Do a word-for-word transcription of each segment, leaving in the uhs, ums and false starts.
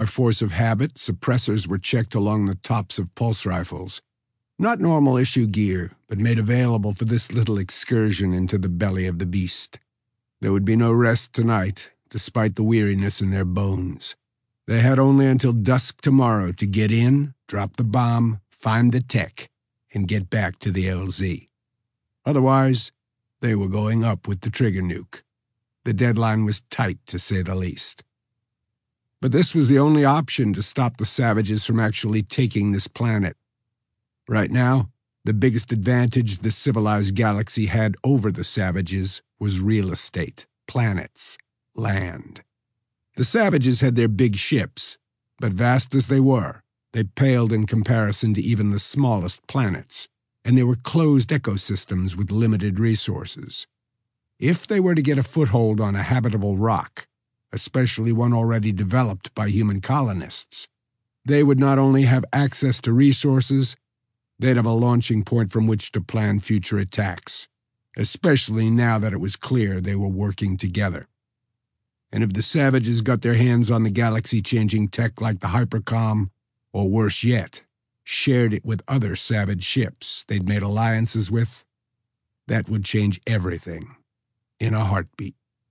force of habit, suppressors were checked along the tops of pulse rifles. Not normal issue gear, but made available for this little excursion into the belly of the beast. There would be no rest tonight, despite the weariness in their bones. They had only until dusk tomorrow to get in, drop the bomb, find the tech, and get back to the L Z. Otherwise, they were going up with the trigger nuke. The deadline was tight, to say the least. But this was the only option to stop the savages from actually taking this planet. Right now, the biggest advantage the civilized galaxy had over the savages was real estate, planets, land. The savages had their big ships, but vast as they were, they paled in comparison to even the smallest planets, and they were closed ecosystems with limited resources. If they were to get a foothold on a habitable rock, especially one already developed by human colonists, they would not only have access to resources, they'd have a launching point from which to plan future attacks, especially now that it was clear they were working together. And if the savages got their hands on the galaxy-changing tech like the hypercom, or worse yet, shared it with other savage ships they'd made alliances with, that would change everything in a heartbeat.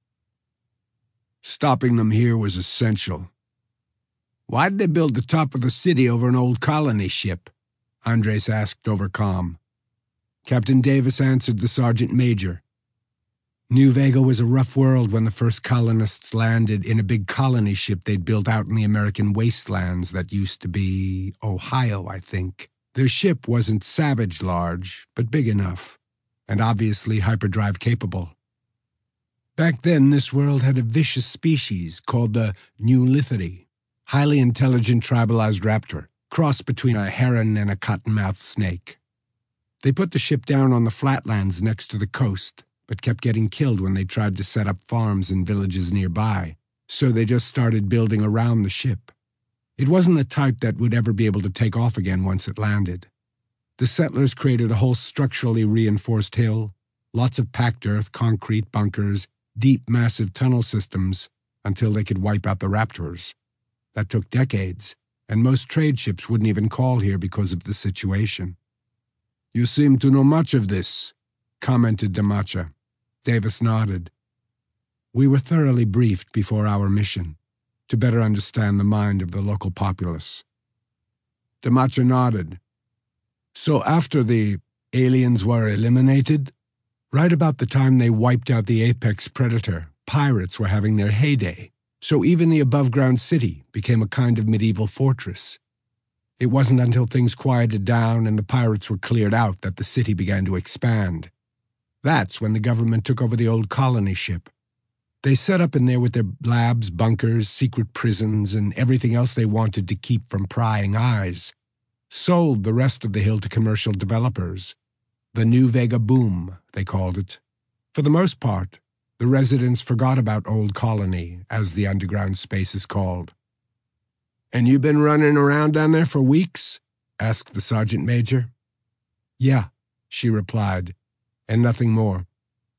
Stopping them here was essential. Why'd they build the top of the city over an old colony ship? Andres asked over comm. Captain Davis answered the sergeant major. New Vega was a rough world when the first colonists landed in a big colony ship they'd built out in the American wastelands that used to be Ohio, I think. Their ship wasn't savage large, but big enough, and obviously hyperdrive capable. Back then, this world had a vicious species called the New Lithidi, highly intelligent tribalized raptor, cross between a heron and a cottonmouth snake. They put the ship down on the flatlands next to the coast, but kept getting killed when they tried to set up farms and villages nearby, so they just started building around the ship. It wasn't the type that would ever be able to take off again once it landed. The settlers created a whole structurally reinforced hill, lots of packed earth, concrete bunkers, deep, massive tunnel systems, until they could wipe out the raptors. That took decades, and most trade ships wouldn't even call here because of the situation. You seem to know much of this, commented Damacha. Davis nodded. We were thoroughly briefed before our mission, to better understand the mind of the local populace. Damacha nodded. So after the aliens were eliminated, right about the time they wiped out the apex predator, pirates were having their heyday, so even the above-ground city became a kind of medieval fortress. It wasn't until things quieted down and the pirates were cleared out that the city began to expand. That's when the government took over the old colony ship. They set up in there with their labs, bunkers, secret prisons, and everything else they wanted to keep from prying eyes. Sold the rest of the hill to commercial developers. The New Vega boom, they called it. For the most part, the residents forgot about Old Colony, as the underground space is called. And you've been running around down there for weeks? Asked the sergeant major. Yeah, she replied, and nothing more.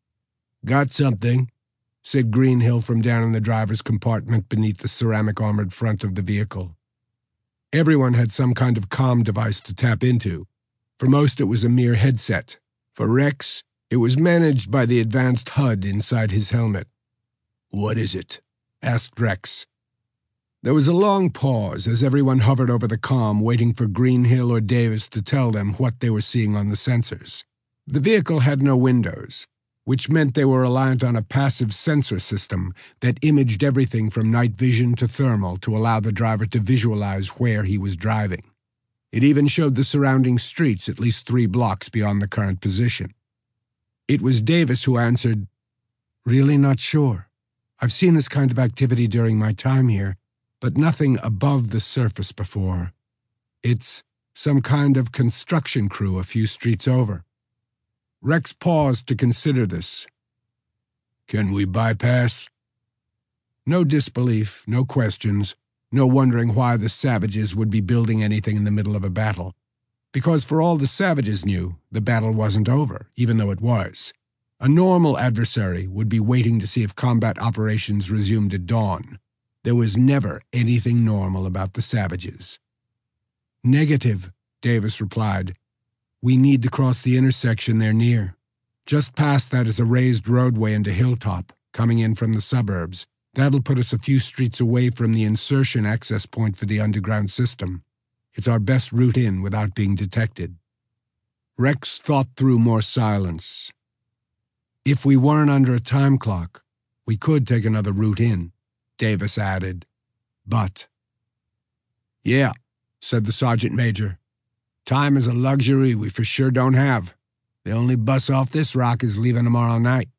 Got something, said Greenhill from down in the driver's compartment beneath the ceramic-armored front of the vehicle. Everyone had some kind of comm device to tap into. For most, it was a mere headset. For Rex, it was managed by the advanced H U D inside his helmet. What is it? Asked Rex. There was a long pause as everyone hovered over the comm, waiting for Greenhill or Davis to tell them what they were seeing on the sensors. The vehicle had no windows, which meant they were reliant on a passive sensor system that imaged everything from night vision to thermal to allow the driver to visualize where he was driving. It even showed the surrounding streets at least three blocks beyond the current position. It was Davis who answered, Really not sure. I've seen this kind of activity during my time here, but nothing above the surface before. It's some kind of construction crew a few streets over. Rex paused to consider this. Can we bypass? No disbelief, no questions, no wondering why the savages would be building anything in the middle of a battle. Because for all the savages knew, the battle wasn't over, even though it was. A normal adversary would be waiting to see if combat operations resumed at dawn. There was never anything normal about the savages. "Negative," Davis replied. "We need to cross the intersection they're near. Just past that is a raised roadway into Hilltop, coming in from the suburbs. That'll put us a few streets away from the insertion access point for the underground system. It's our best route in without being detected." Rex thought through more silence. "If we weren't under a time clock, we could take another route in," Davis added. "But—" "Yeah," said the sergeant major. "Time is a luxury we for sure don't have. The only bus off this rock is leaving tomorrow night."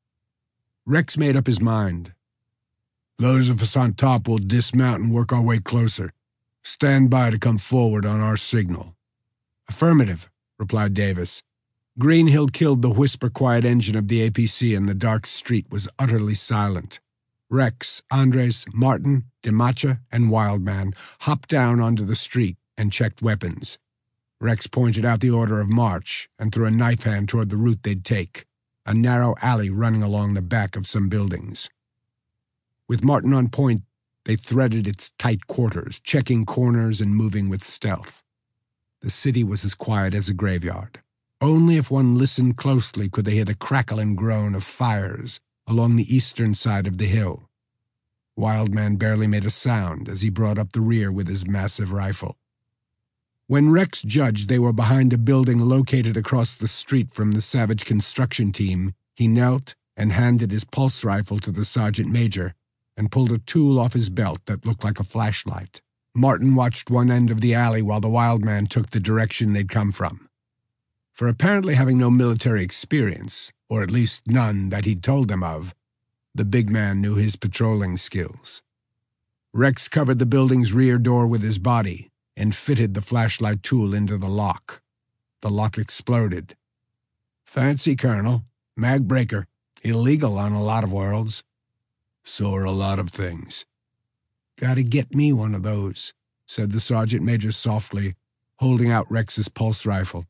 Rex made up his mind. "Those of us on top will dismount and work our way closer. Stand by to come forward on our signal." "Affirmative," replied Davis. Greenhill killed the whisper-quiet engine of the A P C and the dark street was utterly silent. Rex, Andres, Martin, DeMacha, and Wildman hopped down onto the street and checked weapons. Rex pointed out the order of march and threw a knife hand toward the route they'd take, a narrow alley running along the back of some buildings. With Martin on point, they threaded its tight quarters, checking corners and moving with stealth. The city was as quiet as a graveyard. Only if one listened closely could they hear the crackle and groan of fires along the eastern side of the hill. Wildman barely made a sound as he brought up the rear with his massive rifle. When Rex judged they were behind a building located across the street from the Savage construction team, he knelt and handed his pulse rifle to the sergeant major and pulled a tool off his belt that looked like a flashlight. Martin watched one end of the alley while the Wildman took the direction they'd come from. For apparently having no military experience, or at least none that he'd told them of, the big man knew his patrolling skills. Rex covered the building's rear door with his body and fitted the flashlight tool into the lock. The lock exploded. "Fancy, Colonel. Mag breaker. Illegal on a lot of worlds." "So are a lot of things." "Gotta get me one of those," said the sergeant major softly, holding out Rex's pulse rifle.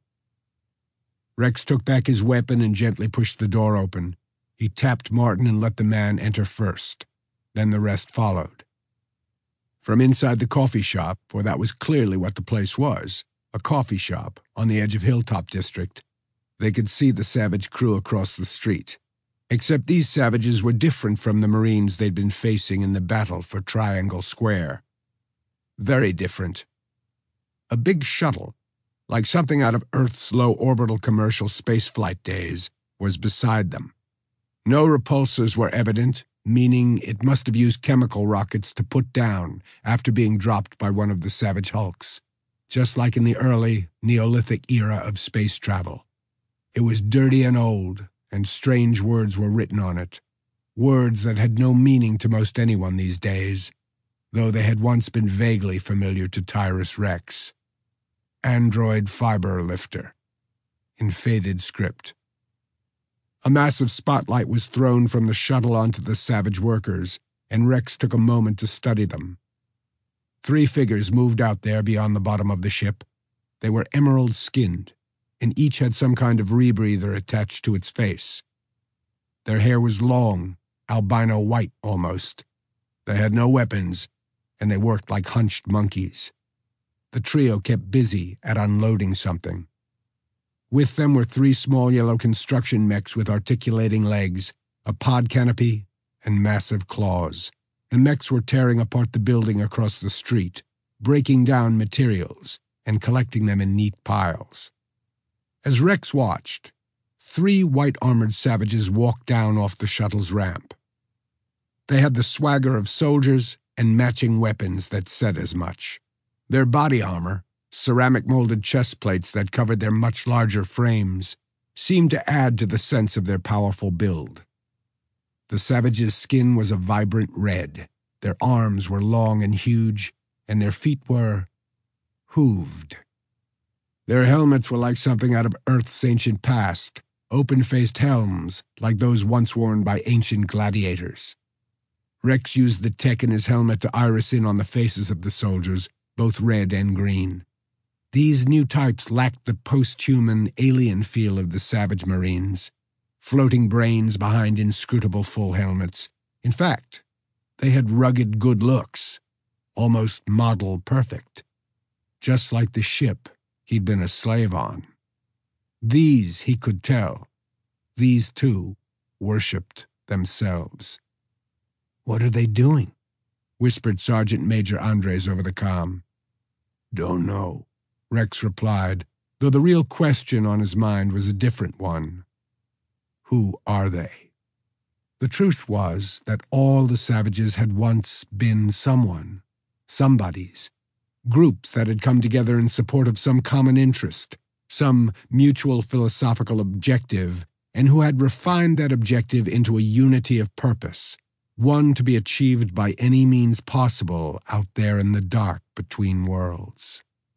Rex took back his weapon and gently pushed the door open. He tapped Martin and let the man enter first. Then the rest followed. From inside the coffee shop, for that was clearly what the place was, a coffee shop on the edge of Hilltop District, they could see the Savage crew across the street. Except these savages were different from the Marines they'd been facing in the battle for Triangle Square. Very different. A big shuttle, like something out of Earth's low-orbital commercial spaceflight days, was beside them. No repulsors were evident, meaning it must have used chemical rockets to put down after being dropped by one of the Savage hulks, just like in the early Neolithic era of space travel. It was dirty and old, and strange words were written on it, words that had no meaning to most anyone these days, though they had once been vaguely familiar to Tyrus Rex. Android Fiber Lifter, in faded script. A massive spotlight was thrown from the shuttle onto the Savage workers, and Rex took a moment to study them. Three figures moved out there beyond the bottom of the ship. They were emerald-skinned, and each had some kind of rebreather attached to its face. Their hair was long, albino white almost. They had no weapons, and they worked like hunched monkeys. The trio kept busy at unloading something. With them were three small yellow construction mechs with articulating legs, a pod canopy, and massive claws. The mechs were tearing apart the building across the street, breaking down materials, and collecting them in neat piles. As Rex watched, three white-armored savages walked down off the shuttle's ramp. They had the swagger of soldiers and matching weapons that said as much. Their body armor, ceramic-molded chest plates that covered their much larger frames, seemed to add to the sense of their powerful build. The savages' skin was a vibrant red, their arms were long and huge, and their feet were hooved. Their helmets were like something out of Earth's ancient past, open-faced helms like those once worn by ancient gladiators. Rex used the tech in his helmet to iris in on the faces of the soldiers, both red and green. These new types lacked the post-human, alien feel of the Savage Marines, floating brains behind inscrutable full helmets. In fact, They had rugged good looks, almost model perfect, just like the ship he'd been a slave on. These, he could tell, these two worshipped themselves. "What are they doing?" whispered Sergeant Major Andres over the comm. "Don't know," Rex replied, though the real question on his mind was a different one. Who are they? The truth was that all the savages had once been someone, somebodies, groups that had come together in support of some common interest, some mutual philosophical objective, and who had refined that objective into a unity of purpose, one to be achieved by any means possible out there in the dark between worlds.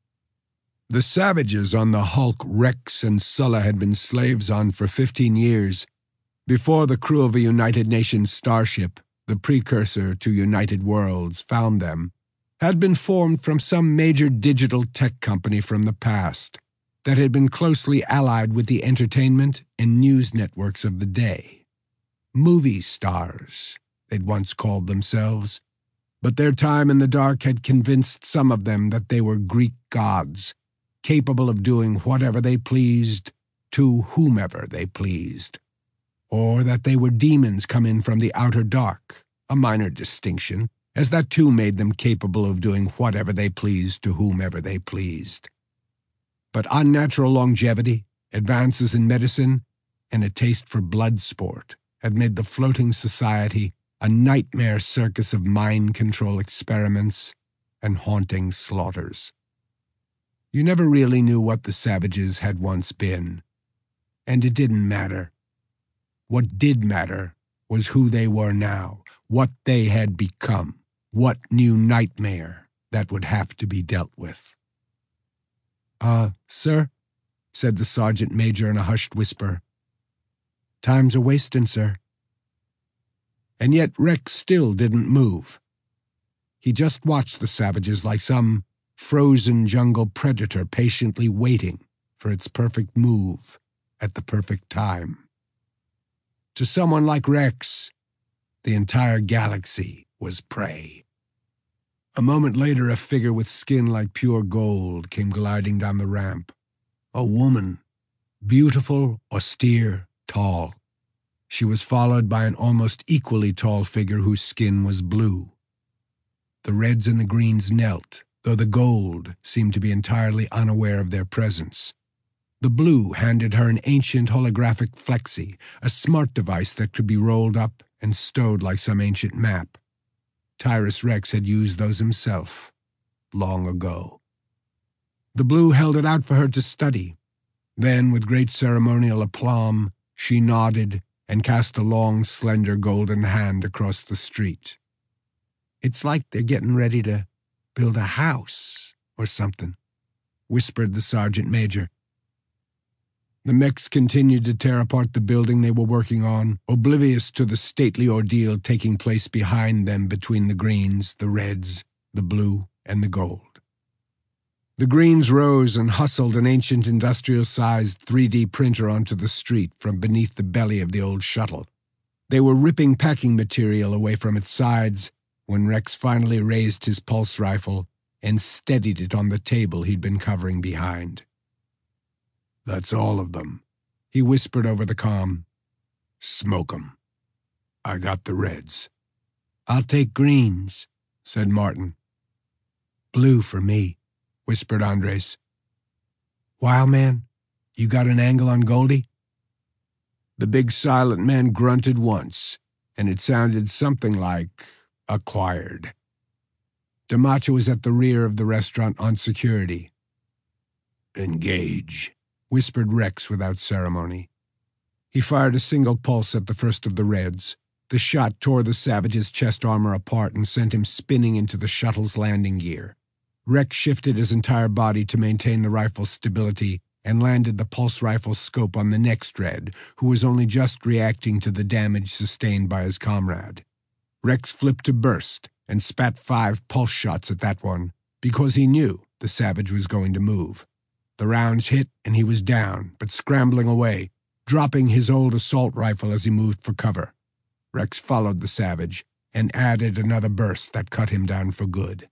The savages on the hulk Rex and Sulla had been slaves on for fifteen years, before the crew of a United Nations starship, the precursor to United Worlds, found them, had been formed from some major digital tech company from the past that had been closely allied with the entertainment and news networks of the day. Movie stars, they'd once called themselves, but their time in the dark had convinced some of them that they were Greek gods, capable of doing whatever they pleased to whomever they pleased, or that they were demons come in from the outer dark, a minor distinction, as that too made them capable of doing whatever they pleased to whomever they pleased. But unnatural longevity, advances in medicine, and a taste for blood sport had made the floating society a nightmare circus of mind control experiments and haunting slaughters. You never really knew what the savages had once been, and it didn't matter. What did matter was who they were now, what they had become, what new nightmare that would have to be dealt with. "Uh, sir," said the sergeant major in a hushed whisper. "Time's a-wastin', sir." And yet Rex still didn't move. He just watched the savages like some frozen jungle predator patiently waiting for its perfect move at the perfect time. To someone like Rex, the entire galaxy was prey. A moment later, a figure with skin like pure gold came gliding down the ramp. A woman, beautiful, austere, tall. She was followed by an almost equally tall figure whose skin was blue. The reds and the greens knelt, though the gold seemed to be entirely unaware of their presence. The blue handed her an ancient holographic flexi, a smart device that could be rolled up and stowed like some ancient map. Tyrus Rex had used those himself, long ago. The blue held it out for her to study. Then, with great ceremonial aplomb, she nodded and cast a long, slender golden hand across the street. "It's like they're getting ready to build a house or something," whispered the sergeant major. The mechs continued to tear apart the building they were working on, oblivious to the stately ordeal taking place behind them between the greens, the reds, the blue, and the gold. The greens rose and hustled an ancient industrial-sized three D printer onto the street from beneath the belly of the old shuttle. They were ripping packing material away from its sides when Rex finally raised his pulse rifle and steadied it on the table he'd been covering behind. "That's all of them," he whispered over the comm. "Smoke 'em. I got the reds." "I'll take greens," said Martin. "Blue for me," whispered Andres. "Wild man, you got an angle on Goldie?" The big silent man grunted once, and it sounded something like acquired. DeMacho was at the rear of the restaurant on security. "Engage," whispered Rex without ceremony. He fired a single pulse at the first of the reds. The shot tore the savage's chest armor apart and sent him spinning into the shuttle's landing gear. Rex shifted his entire body to maintain the rifle's stability and landed the pulse rifle scope on the next red, who was only just reacting to the damage sustained by his comrade. Rex flipped to burst and spat five pulse shots at that one, because he knew the savage was going to move. The rounds hit and he was down, but scrambling away, dropping his old assault rifle as he moved for cover. Rex followed the savage, and added another burst that cut him down for good.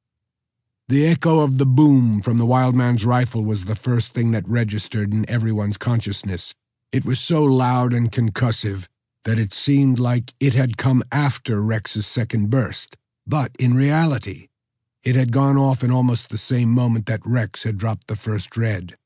The echo of the boom from the wild man's rifle was the first thing that registered in everyone's consciousness. It was so loud and concussive that it seemed like it had come after Rex's second burst, but in reality, it had gone off in almost the same moment that Rex had dropped the first red.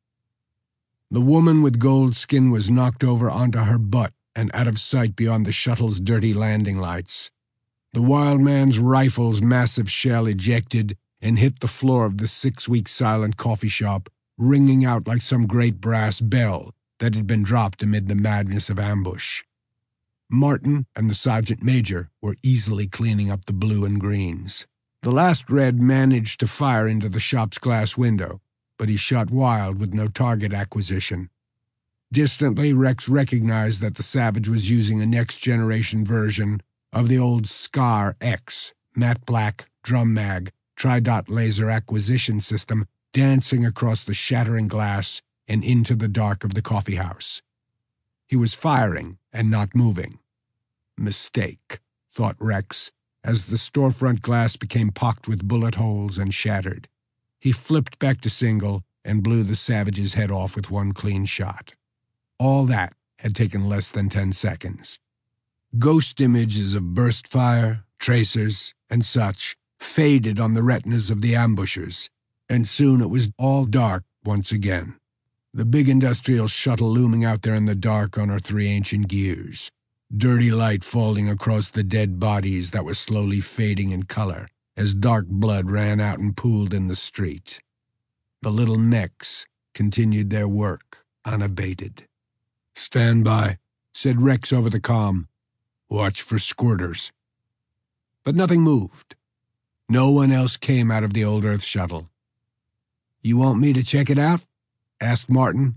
The woman with gold skin was knocked over onto her butt and out of sight beyond the shuttle's dirty landing lights. The wild man's rifle's massive shell ejected and hit the floor of the six-week silent coffee shop, ringing out like some great brass bell that had been dropped amid the madness of ambush. Martin and the sergeant major were easily cleaning up the blue and greens. The last red managed to fire into the shop's glass window, but he shot wild with no target acquisition. Distantly, Rex recognized that the savage was using a next-generation version of the old Scar X, matte black, drum mag, tri-dot laser acquisition system dancing across the shattering glass and into the dark of the coffee house. He was firing and not moving. Mistake, thought Rex, as the storefront glass became pocked with bullet holes and shattered. He flipped back to single and blew the savage's head off with one clean shot. All that had taken less than ten seconds. Ghost images of burst fire, tracers, and such faded on the retinas of the ambushers, and soon it was all dark once again. The big industrial shuttle looming out there in the dark on her three ancient gears, dirty light falling across the dead bodies that were slowly fading in color as dark blood ran out and pooled in the street. The little mechs continued their work unabated. "Stand by," said Rex over the comm. "Watch for squirters." But nothing moved. No one else came out of the old Earth shuttle. "You want me to check it out?" asked Martin.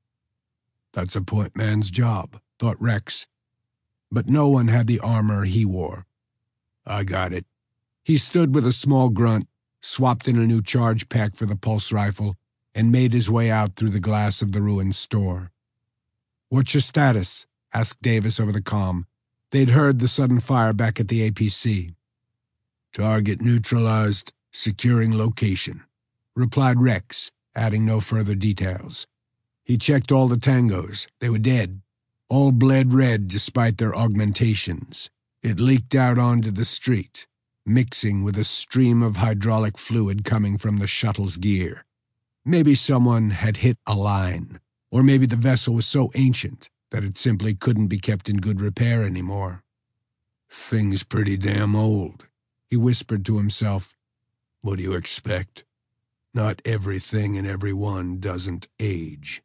"That's a point man's job," thought Rex. But no one had the armor he wore. "I got it." He stood with a small grunt, swapped in a new charge pack for the pulse rifle, and made his way out through the glass of the ruined store. "What's your status?" asked Davis over the comm. They'd heard the sudden fire back at the A P C. "Target neutralized, securing location," replied Rex, adding no further details. He checked all the tangos. They were dead. All bled red despite their augmentations. It leaked out onto the street, mixing with a stream of hydraulic fluid coming from the shuttle's gear. Maybe someone had hit a line, or maybe the vessel was so ancient that it simply couldn't be kept in good repair anymore. "Thing's pretty damn old," he whispered to himself. "What do you expect? Not everything and everyone doesn't age."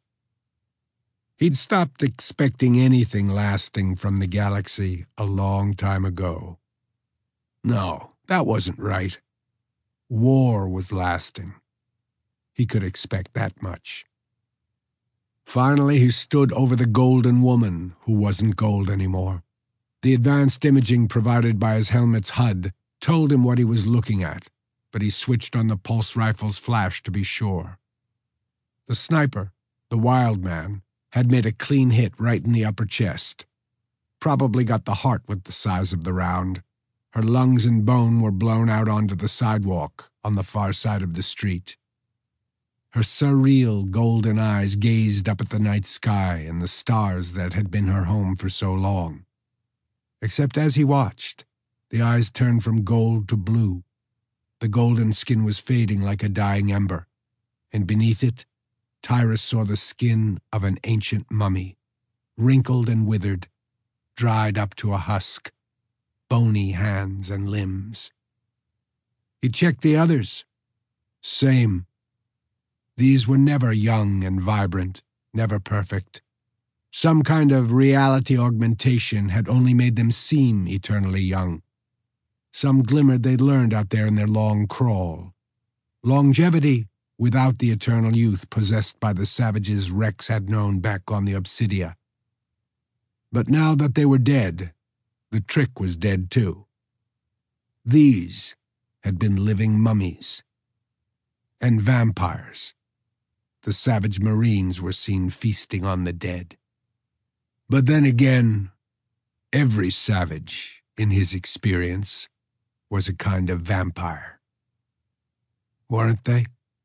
He'd stopped expecting anything lasting from the galaxy a long time ago. No, that wasn't right. War was lasting. He could expect that much. Finally, he stood over the golden woman who wasn't gold anymore. The advanced imaging provided by his helmet's H U D told him what he was looking at, but he switched on the pulse rifle's flash to be sure. The sniper, the wild man, had made a clean hit right in the upper chest. Probably got the heart with the size of the round. Her lungs and bone were blown out onto the sidewalk on the far side of the street. Her surreal golden eyes gazed up at the night sky and the stars that had been her home for so long. Except as he watched, the eyes turned from gold to blue. The golden skin was fading like a dying ember, and beneath it, Tyrus saw the skin of an ancient mummy, wrinkled and withered, dried up to a husk, bony hands and limbs. He checked the others. Same. These were never young and vibrant, never perfect. Some kind of reality augmentation had only made them seem eternally young. Some glimmered they'd learned out there in their long crawl. Longevity without the eternal youth possessed by the savages Rex had known back on the Obsidia. But now that they were dead, the trick was dead too. These had been living mummies. And vampires. The savage Marines were seen feasting on the dead. But then again, every savage in his experience, was a kind of vampire. Weren't they?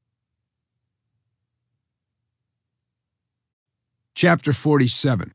Chapter forty-seven.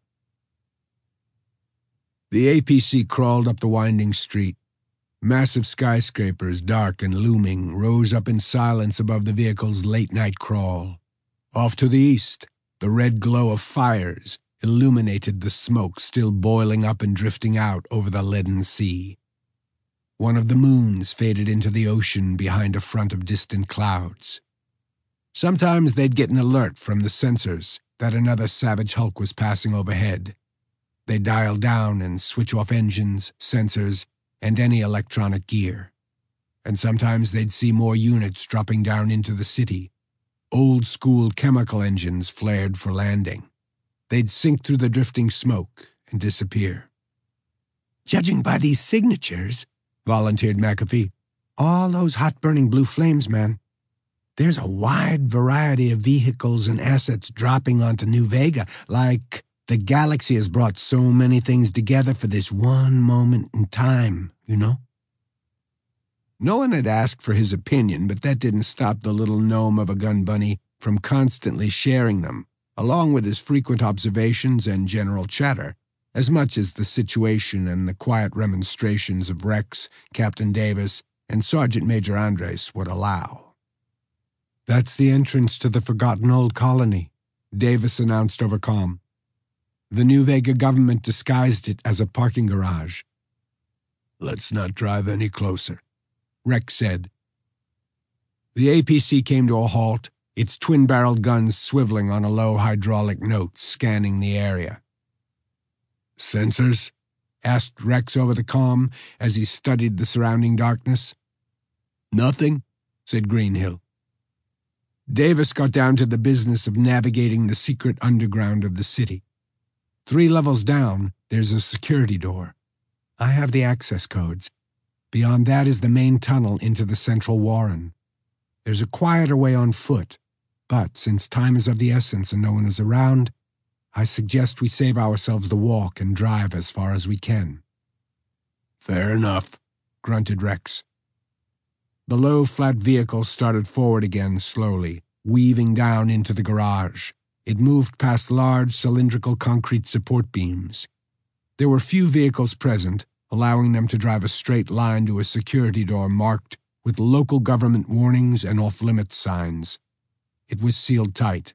The A P C crawled up the winding street. Massive skyscrapers, dark and looming, rose up in silence above the vehicle's late-night crawl. Off to the east, the red glow of fires illuminated the smoke still boiling up and drifting out over the leaden sea. One of the moons faded into the ocean behind a front of distant clouds. Sometimes they'd get an alert from the sensors that another savage hulk was passing overhead. They'd dial down and switch off engines, sensors, and any electronic gear. And sometimes they'd see more units dropping down into the city. Old-school chemical engines flared for landing. They'd sink through the drifting smoke and disappear. "Judging by these signatures," volunteered McAfee, "all those hot-burning blue flames, man. There's a wide variety of vehicles and assets dropping onto New Vega, like the galaxy has brought so many things together for this one moment in time, you know?" No one had asked for his opinion, but that didn't stop the little gnome of a gun bunny from constantly sharing them, along with his frequent observations and general chatter, as much as the situation and the quiet remonstrations of Rex, Captain Davis, and Sergeant Major Andres would allow. "That's the entrance to the forgotten old colony," Davis announced over comm. "The New Vega government disguised it as a parking garage." "Let's not drive any closer," Rex said. The A P C came to a halt, its twin-barreled guns swiveling on a low hydraulic note, scanning the area. "Sensors?" asked Rex over the comm as he studied the surrounding darkness. "Nothing," said Greenhill. Davis got down to the business of navigating the secret underground of the city. Three levels down, there's a security door. I have the access codes. Beyond that is the main tunnel into the central warren. There's a quieter way on foot, but since time is of the essence and no one is around, I suggest we save ourselves the walk and drive as far as we can." "Fair enough," grunted Rex. The low, flat vehicle started forward again slowly, weaving down into the garage. It moved past large cylindrical concrete support beams. There were few vehicles present, allowing them to drive a straight line to a security door marked with local government warnings and off-limits signs. It was sealed tight.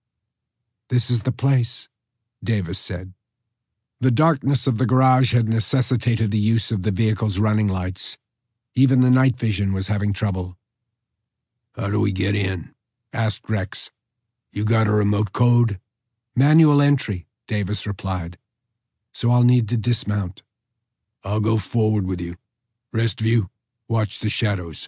"This is the place," Davis said. The darkness of the garage had necessitated the use of the vehicle's running lights. Even the night vision was having trouble. "How do we get in?" asked Rex. "You got a remote code?" "Manual entry," Davis replied. "So I'll need to dismount." "I'll go forward with you. Rest of you, watch the shadows."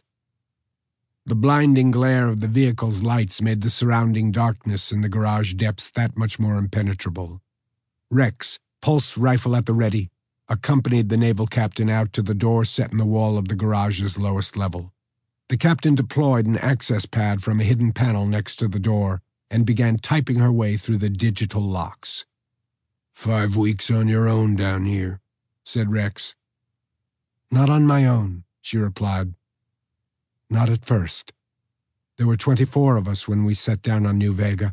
The blinding glare of the vehicle's lights made the surrounding darkness in the garage depths that much more impenetrable. Rex, pulse rifle at the ready, accompanied the naval captain out to the door set in the wall of the garage's lowest level. The captain deployed an access pad from a hidden panel next to the door and began typing her way through the digital locks. "Five weeks on your own down here," said Rex. "Not on my own," she replied. "Not at first. There were twenty-four of us when we set down on New Vega.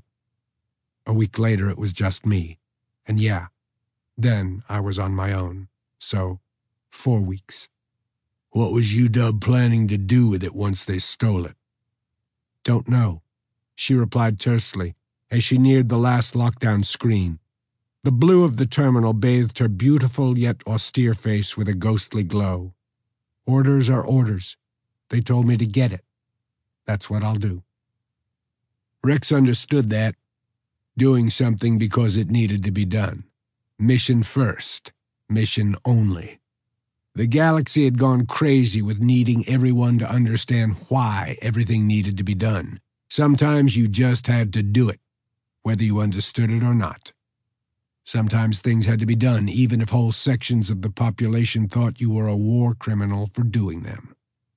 A week later it was just me. And yeah, then I was on my own. So, four weeks." "What was U W planning to do with it once they stole it?" "Don't know," she replied tersely as she neared the last lockdown screen. The blue of the terminal bathed her beautiful yet austere face with a ghostly glow. "Orders are orders. They told me to get it. That's what I'll do." Rex understood that. Doing something because it needed to be done. Mission first. Mission only. The galaxy had gone crazy with needing everyone to understand why everything needed to be done. Sometimes you just had to do it, whether you understood it or not. Sometimes things had to be done, even if whole sections of the population thought you were a war criminal for doing them.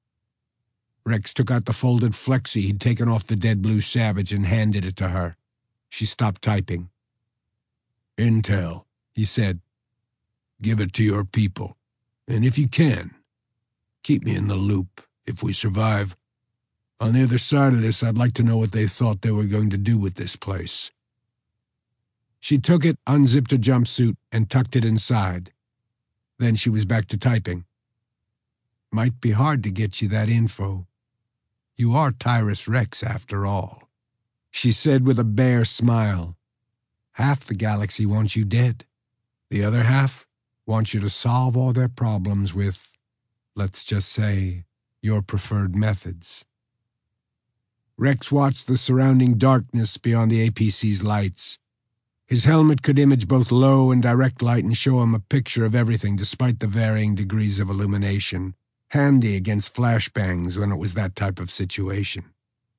Rex took out the folded flexi he'd taken off the dead blue Savage and handed it to her. She stopped typing. "Intel," he said. "Give it to your people. And if you can, keep me in the loop if we survive. On the other side of this, I'd like to know what they thought they were going to do with this place." She took it, unzipped her jumpsuit, and tucked it inside. Then she was back to typing. "Might be hard to get you that info. You are Tyrus Rex, after all," she said with a bare smile. "Half the galaxy wants you dead. The other half wants you to solve all their problems with, let's just say, your preferred methods." Rex watched the surrounding darkness beyond the A P C's lights. His helmet could image both low and direct light and show him a picture of everything despite the varying degrees of illumination, handy against flashbangs when it was that type of situation.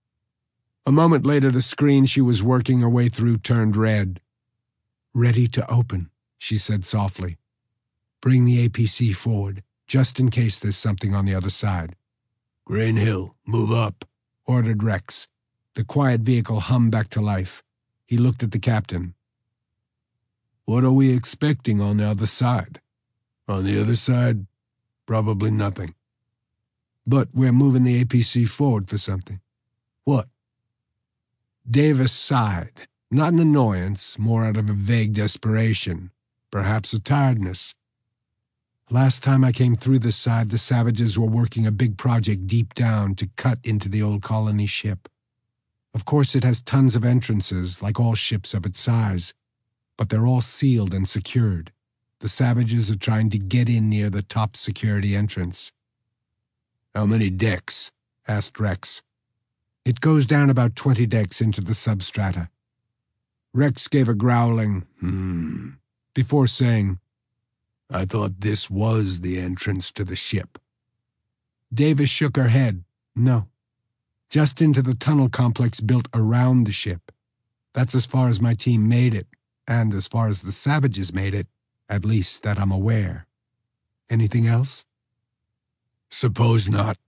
A moment later, the screen she was working her way through turned red. "Ready to open," she said softly. "Bring the A P C forward, just in case there's something on the other side." "Greenhill, move up," ordered Rex. The quiet vehicle hummed back to life. He looked at the captain. "What are we expecting on the other side?" "On the other side, probably nothing." "But we're moving the A P C forward for something." "What?" Davis sighed, not an annoyance, more out of a vague desperation, perhaps a tiredness. "Last time I came through this side, the savages were working a big project deep down to cut into the old colony ship. Of course it has tons of entrances, like all ships of its size, but they're all sealed and secured. The savages are trying to get in near the top security entrance." "How many decks?" asked Rex. "It goes down about twenty decks into the substrata." Rex gave a growling, hmm, before saying, "I thought this was the entrance to the ship." Davis shook her head. "No. Just into the tunnel complex built around the ship. That's as far as my team made it, and as far as the savages made it, at least that I'm aware. Anything else?" "Suppose not."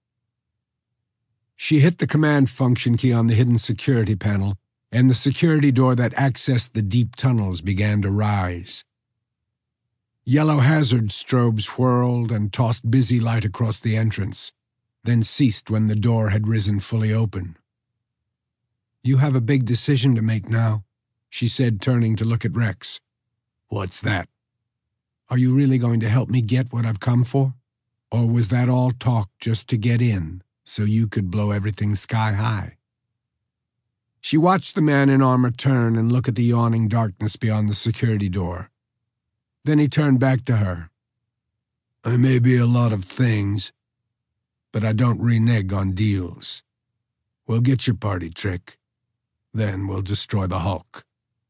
She hit the command function key on the hidden security panel, and the security door that accessed the deep tunnels began to rise. Yellow hazard strobes whirled and tossed busy light across the entrance, then ceased when the door had risen fully open. "You have a big decision to make now," she said, turning to look at Rex. "What's that?" "Are you really going to help me get what I've come for? Or was that all talk just to get in, so you could blow everything sky high?" She watched the man in armor turn and look at the yawning darkness beyond the security door. Then he turned back to her. "I may be a lot of things, but I don't renege on deals. We'll get your party trick. Then we'll destroy the Hulk."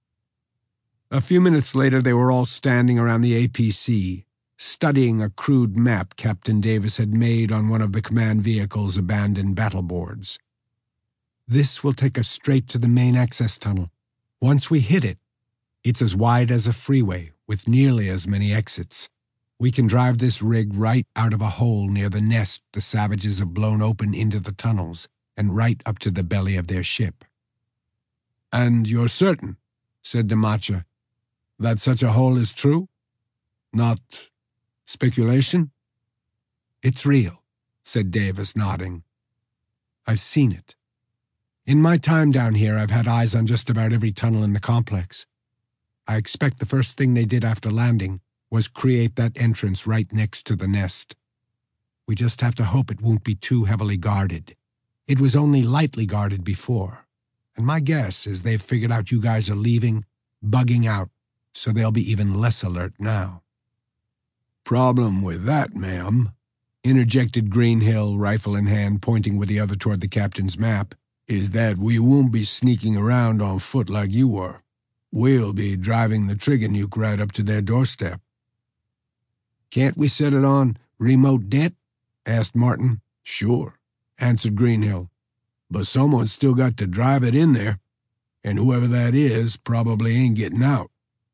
A few minutes later, they were all standing around the A P C, studying a crude map Captain Davis had made on one of the command vehicle's abandoned battle boards. "This will take us straight to the main access tunnel. Once we hit it, it's as wide as a freeway, with nearly as many exits. We can drive this rig right out of a hole near the nest the savages have blown open into the tunnels, and right up to the belly of their ship." "And you're certain," said Demacha, "that such a hole is true? Not speculation?" "It's real," said Davis, nodding. "I've seen it. In my time down here, I've had eyes on just about every tunnel in the complex. I expect the first thing they did after landing was create that entrance right next to the nest. We just have to hope it won't be too heavily guarded. It was only lightly guarded before, and my guess is they've figured out you guys are leaving, bugging out, so they'll be even less alert now." "Problem with that, ma'am," interjected Greenhill, rifle in hand, pointing with the other toward the captain's map, "is that we won't be sneaking around on foot like you were. We'll be driving the trigger nuke right up to their doorstep." "Can't we set it on remote det?" asked Martin. "Sure," answered Greenhill, "but someone's still got to drive it in there, and whoever that is probably ain't getting out."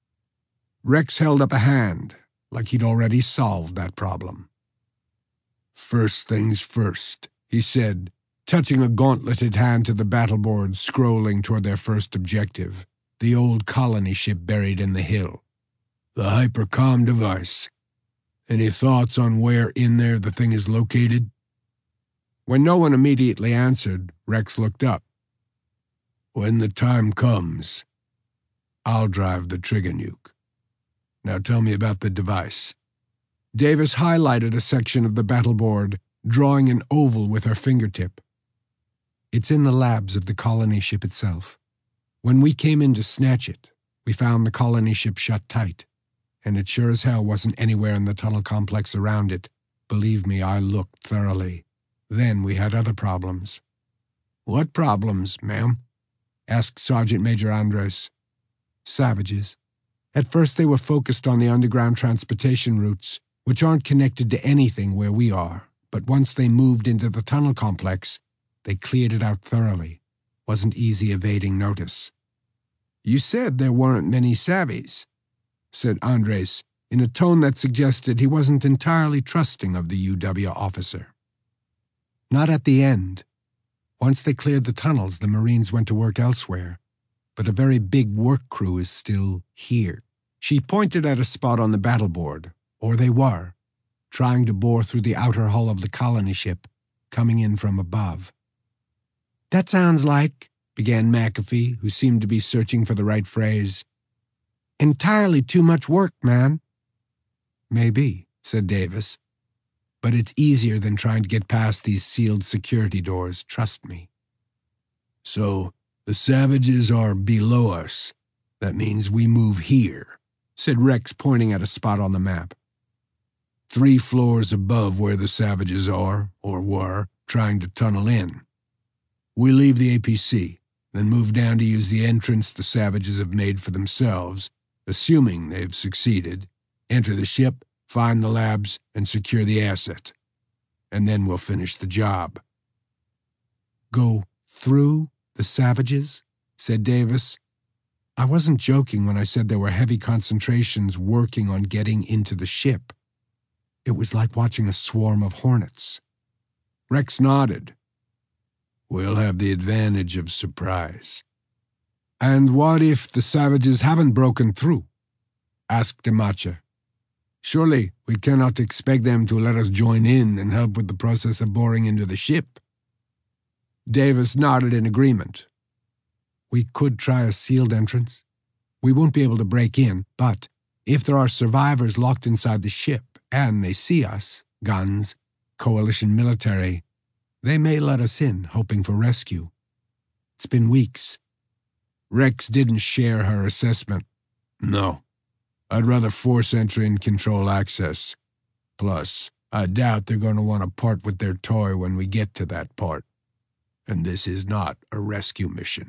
Rex held up a hand, like he'd already solved that problem. "First things first," he said, touching a gauntleted hand to the battleboard, scrolling toward their first objective, the old colony ship buried in the hill. "The hypercom device. Any thoughts on where in there the thing is located? When no one immediately answered, Rex looked up. When the time comes, I'll drive the trigger nuke. Now tell me about the device. Davis highlighted a section of the battle board, drawing an oval with her fingertip. It's in the labs of the colony ship itself. When we came in to snatch it, we found the colony ship shut tight, and it sure as hell wasn't anywhere in the tunnel complex around it. Believe me, I looked thoroughly. Then we had other problems. What problems, ma'am? Asked Sergeant Major Andres. Savages. At first they were focused on the underground transportation routes, which aren't connected to anything where we are, but once they moved into the tunnel complex, they cleared it out thoroughly. Wasn't easy evading notice. You said there weren't many savvies, said Andres, in a tone that suggested he wasn't entirely trusting of the U W officer. Not at the end. Once they cleared the tunnels, the Marines went to work elsewhere, but a very big work crew is still here. She pointed at a spot on the battle board, or they were, trying to bore through the outer hull of the colony ship, coming in from above. That sounds like, began McAfee, who seemed to be searching for the right phrase. Entirely too much work, man. Maybe, said Davis, but it's easier than trying to get past these sealed security doors, trust me. So, the savages are below us. That means we move here, said Rex, pointing at a spot on the map. Three floors above where the savages are, or were, trying to tunnel in. We leave the A P C, then move down to use the entrance the savages have made for themselves, assuming they've succeeded, enter the ship, find the labs, and secure the asset. And then we'll finish the job. Go through the savages? Said Davis. I wasn't joking when I said there were heavy concentrations working on getting into the ship. It was like watching a swarm of hornets. Rex nodded. We'll have the advantage of surprise. And what if the savages haven't broken through? Asked Dimacha. Surely we cannot expect them to let us join in and help with the process of boring into the ship. Davis nodded in agreement. We could try a sealed entrance. We won't be able to break in, but if there are survivors locked inside the ship and they see us, guns, coalition military, they may let us in, hoping for rescue. It's been weeks. Rex didn't share her assessment. No, I'd rather force entry and control access. Plus, I doubt they're going to want to part with their toy when we get to that part. And this is not a rescue mission.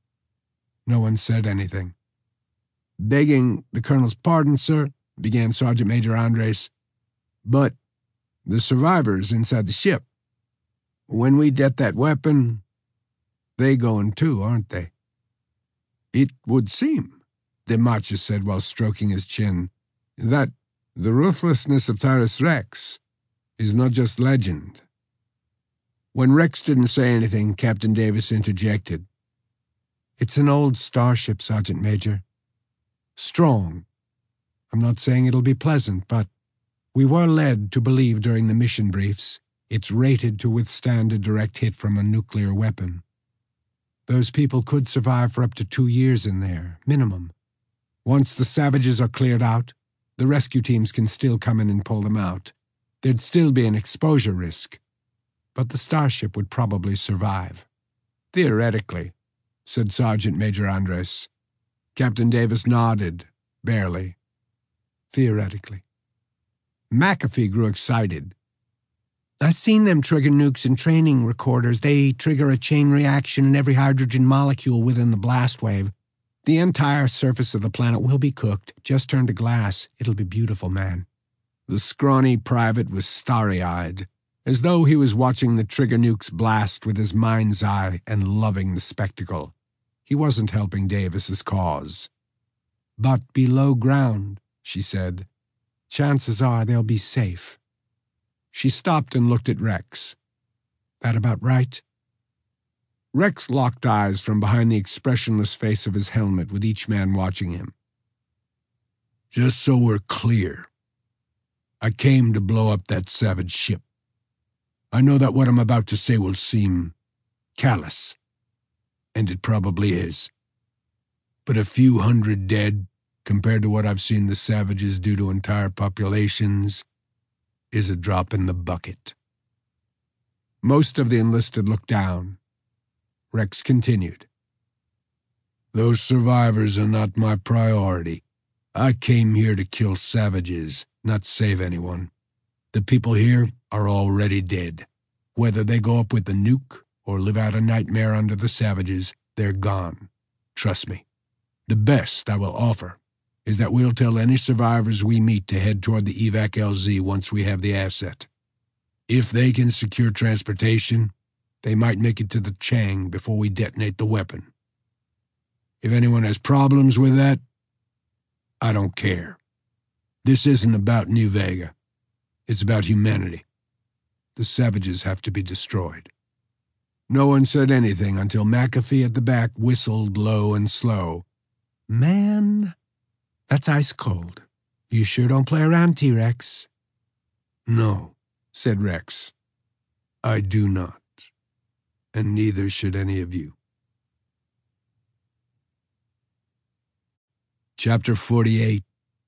No one said anything. Begging the colonel's pardon, sir, began Sergeant Major Andres. But the survivors inside the ship, when we get that weapon, they going too, aren't they? It would seem, Dimacha said while stroking his chin, that the ruthlessness of Tyrus Rex is not just legend. When Rex didn't say anything, Captain Davis interjected. It's an old starship, Sergeant Major. Strong. I'm not saying it'll be pleasant, but we were led to believe during the mission briefs it's rated to withstand a direct hit from a nuclear weapon. Those people could survive for up to two years in there, minimum. Once the savages are cleared out, the rescue teams can still come in and pull them out. There'd still be an exposure risk, but the starship would probably survive. Theoretically, said Sergeant Major Andres. Captain Davis nodded, barely. Theoretically. McAfee grew excited. I've seen them trigger nukes in training recorders. They trigger a chain reaction in every hydrogen molecule within the blast wave. The entire surface of the planet will be cooked. Just turn to glass. It'll be beautiful, man. The scrawny private was starry-eyed, as though he was watching the trigger nukes blast with his mind's eye and loving the spectacle. He wasn't helping Davis's cause. But below ground, she said, chances are they'll be safe. She stopped and looked at Rex. That about right? Rex locked eyes from behind the expressionless face of his helmet with each man watching him. Just so we're clear, I came to blow up that savage ship. I know that what I'm about to say will seem callous, and it probably is. But a few hundred dead, compared to what I've seen the savages do to entire populations, is a drop in the bucket. Most of the enlisted looked down. Rex continued. Those survivors are not my priority. I came here to kill savages, not save anyone. The people here are already dead. Whether they go up with the nuke or live out a nightmare under the savages, they're gone. Trust me. The best I will offer is that we'll tell any survivors we meet to head toward the evac L Z once we have the asset. If they can secure transportation, they might make it to the Chang before we detonate the weapon. If anyone has problems with that, I don't care. This isn't about New Vega. It's about humanity. The savages have to be destroyed. No one said anything until McAfee at the back whistled low and slow. Man, that's ice cold. You sure don't play around, T-Rex. No, said Rex. I do not. And neither should any of you. Chapter forty-eight.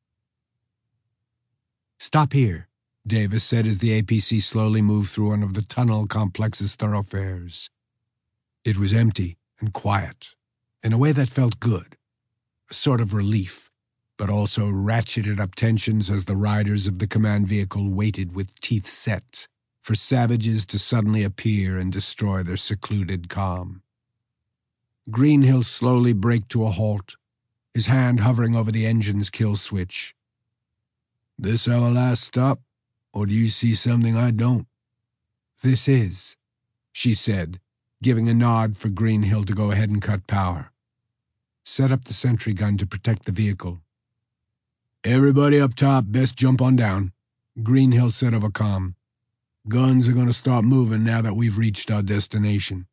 Stop here, Davis said as the A P C slowly moved through one of the tunnel complex's thoroughfares. It was empty and quiet, in a way that felt good, a sort of relief, but also ratcheted up tensions as the riders of the command vehicle waited with teeth set for savages to suddenly appear and destroy their secluded calm. Greenhill slowly braked to a halt, his hand hovering over the engine's kill switch. This our last stop, or do you see something I don't? This is, she said, giving a nod for Greenhill to go ahead and cut power. Set up the sentry gun to protect the vehicle. Everybody up top, best jump on down, Greenhill said over comm. Guns are going to start moving now that we've reached our destination.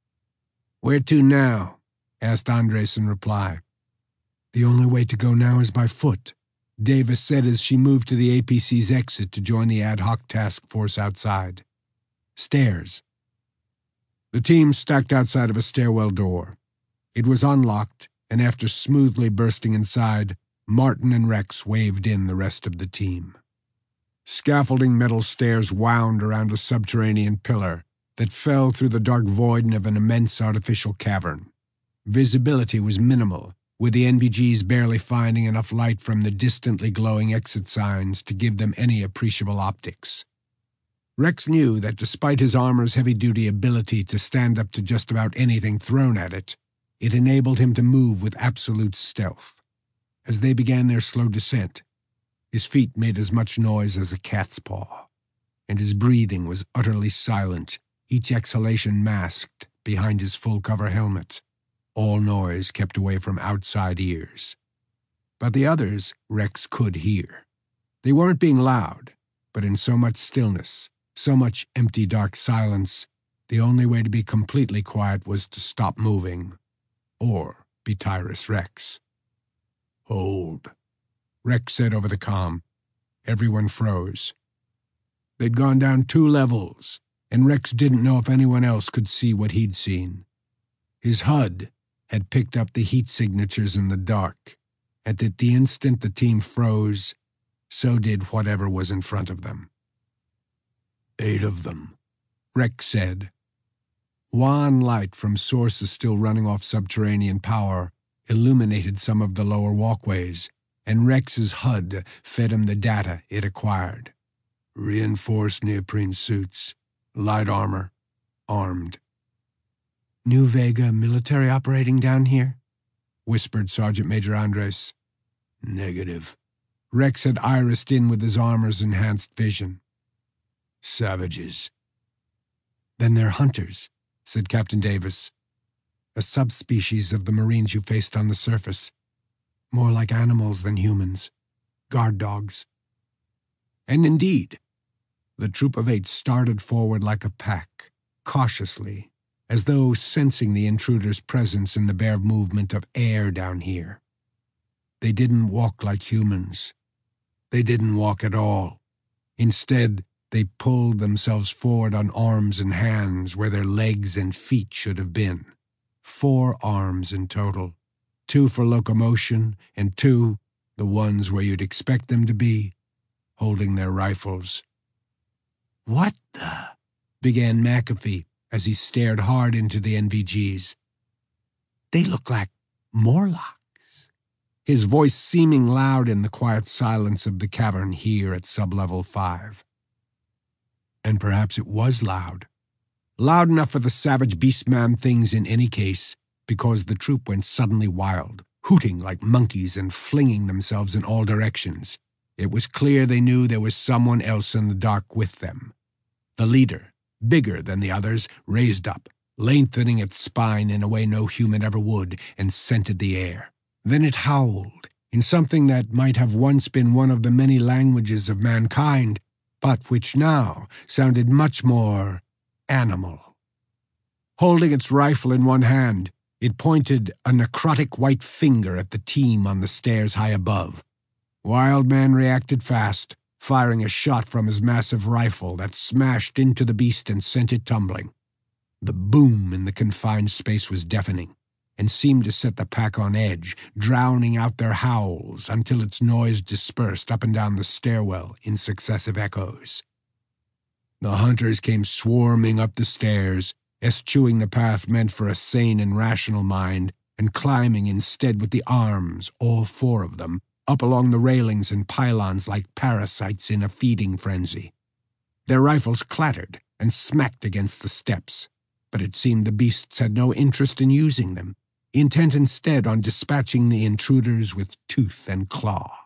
Where to now? Asked Andres in reply. The only way to go now is by foot, Davis said as she moved to the A P C's exit to join the ad hoc task force outside. Stairs. The team stacked outside of a stairwell door. It was unlocked, and after smoothly bursting inside, Martin and Rex waved in the rest of the team. Scaffolding metal stairs wound around a subterranean pillar that fell through the dark void of an immense artificial cavern. Visibility was minimal, with the N V Gs barely finding enough light from the distantly glowing exit signs to give them any appreciable optics. Rex knew that despite his armor's heavy-duty ability to stand up to just about anything thrown at it, it enabled him to move with absolute stealth. As they began their slow descent, his feet made as much noise as a cat's paw, and his breathing was utterly silent, each exhalation masked behind his full-cover helmet. All noise kept away from outside ears. But the others Rex could hear. They weren't being loud, but in so much stillness, so much empty dark silence, the only way to be completely quiet was to stop moving, or be Tyrus Rex. Hold, Rex said over the comm. Everyone froze. They'd gone down two levels, and Rex didn't know if anyone else could see what he'd seen. His H U D had picked up the heat signatures in the dark, and at the instant the team froze, so did whatever was in front of them. Eight of them, Rex said. Wan light from sources still running off subterranean power illuminated some of the lower walkways, and Rex's H U D fed him the data it acquired. Reinforced neoprene suits, light armor, armed. New Vega military operating down here? Whispered Sergeant Major Andres. Negative. Rex had irised in with his armor's enhanced vision. Savages. Then they're hunters, said Captain Davis. A subspecies of the Marines you faced on the surface. More like animals than humans. Guard dogs. And indeed, the troop of eight started forward like a pack, cautiously, as though sensing the intruder's presence in the bare movement of air down here. They didn't walk like humans. They didn't walk at all. Instead, they pulled themselves forward on arms and hands where their legs and feet should have been. Four arms in total. Two for locomotion, and two, the ones where you'd expect them to be, holding their rifles. "What the?" began McAfee as he stared hard into the N V Gs. "They look like Morlocks." His voice seeming loud in the quiet silence of the cavern here at sublevel five. And perhaps it was loud. Loud enough for the savage beastman things in any case, because the troop went suddenly wild, hooting like monkeys and flinging themselves in all directions. It was clear they knew there was someone else in the dark with them. The leader, bigger than the others, raised up, lengthening its spine in a way no human ever would, and scented the air. Then it howled, in something that might have once been one of the many languages of mankind, but which now sounded much more animal. Holding its rifle in one hand, it pointed a necrotic white finger at the team on the stairs high above. Wildman reacted fast, firing a shot from his massive rifle that smashed into the beast and sent it tumbling. The boom in the confined space was deafening, and seemed to set the pack on edge, drowning out their howls until its noise dispersed up and down the stairwell in successive echoes. The hunters came swarming up the stairs, eschewing the path meant for a sane and rational mind, and climbing instead with the arms, all four of them, up along the railings and pylons like parasites in a feeding frenzy. Their rifles clattered and smacked against the steps, but it seemed the beasts had no interest in using them, intent instead on dispatching the intruders with tooth and claw.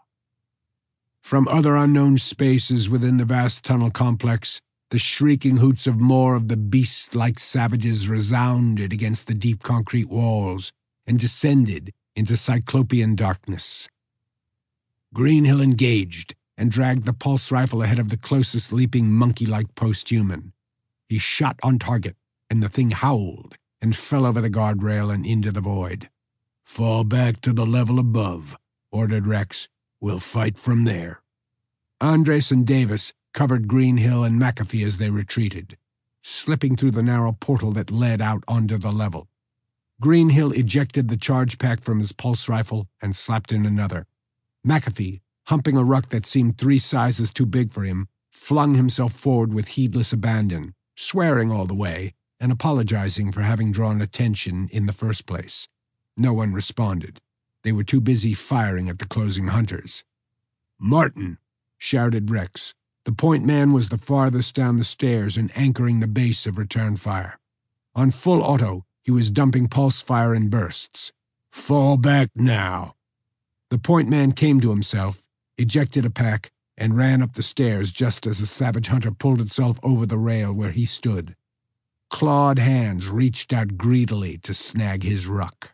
From other unknown spaces within the vast tunnel complex, the shrieking hoots of more of the beast-like savages resounded against the deep concrete walls and descended into cyclopean darkness. Greenhill engaged and dragged the pulse rifle ahead of the closest leaping monkey-like post-human. He shot on target, and the thing howled and fell over the guardrail and into the void. "Fall back to the level above," ordered Rex. "We'll fight from there." Andres and Davis covered Greenhill and McAfee as they retreated, slipping through the narrow portal that led out onto the level. Greenhill ejected the charge pack from his pulse rifle and slapped in another. McAfee, humping a ruck that seemed three sizes too big for him, flung himself forward with heedless abandon, swearing all the way, and apologizing for having drawn attention in the first place. No one responded. They were too busy firing at the closing hunters. "Martin!" shouted Rex. The point man was the farthest down the stairs and anchoring the base of return fire. On full auto, he was dumping pulse fire in bursts. "Fall back now!" The point man came to himself, ejected a pack, and ran up the stairs just as the savage hunter pulled itself over the rail where he stood. Clawed hands reached out greedily to snag his ruck.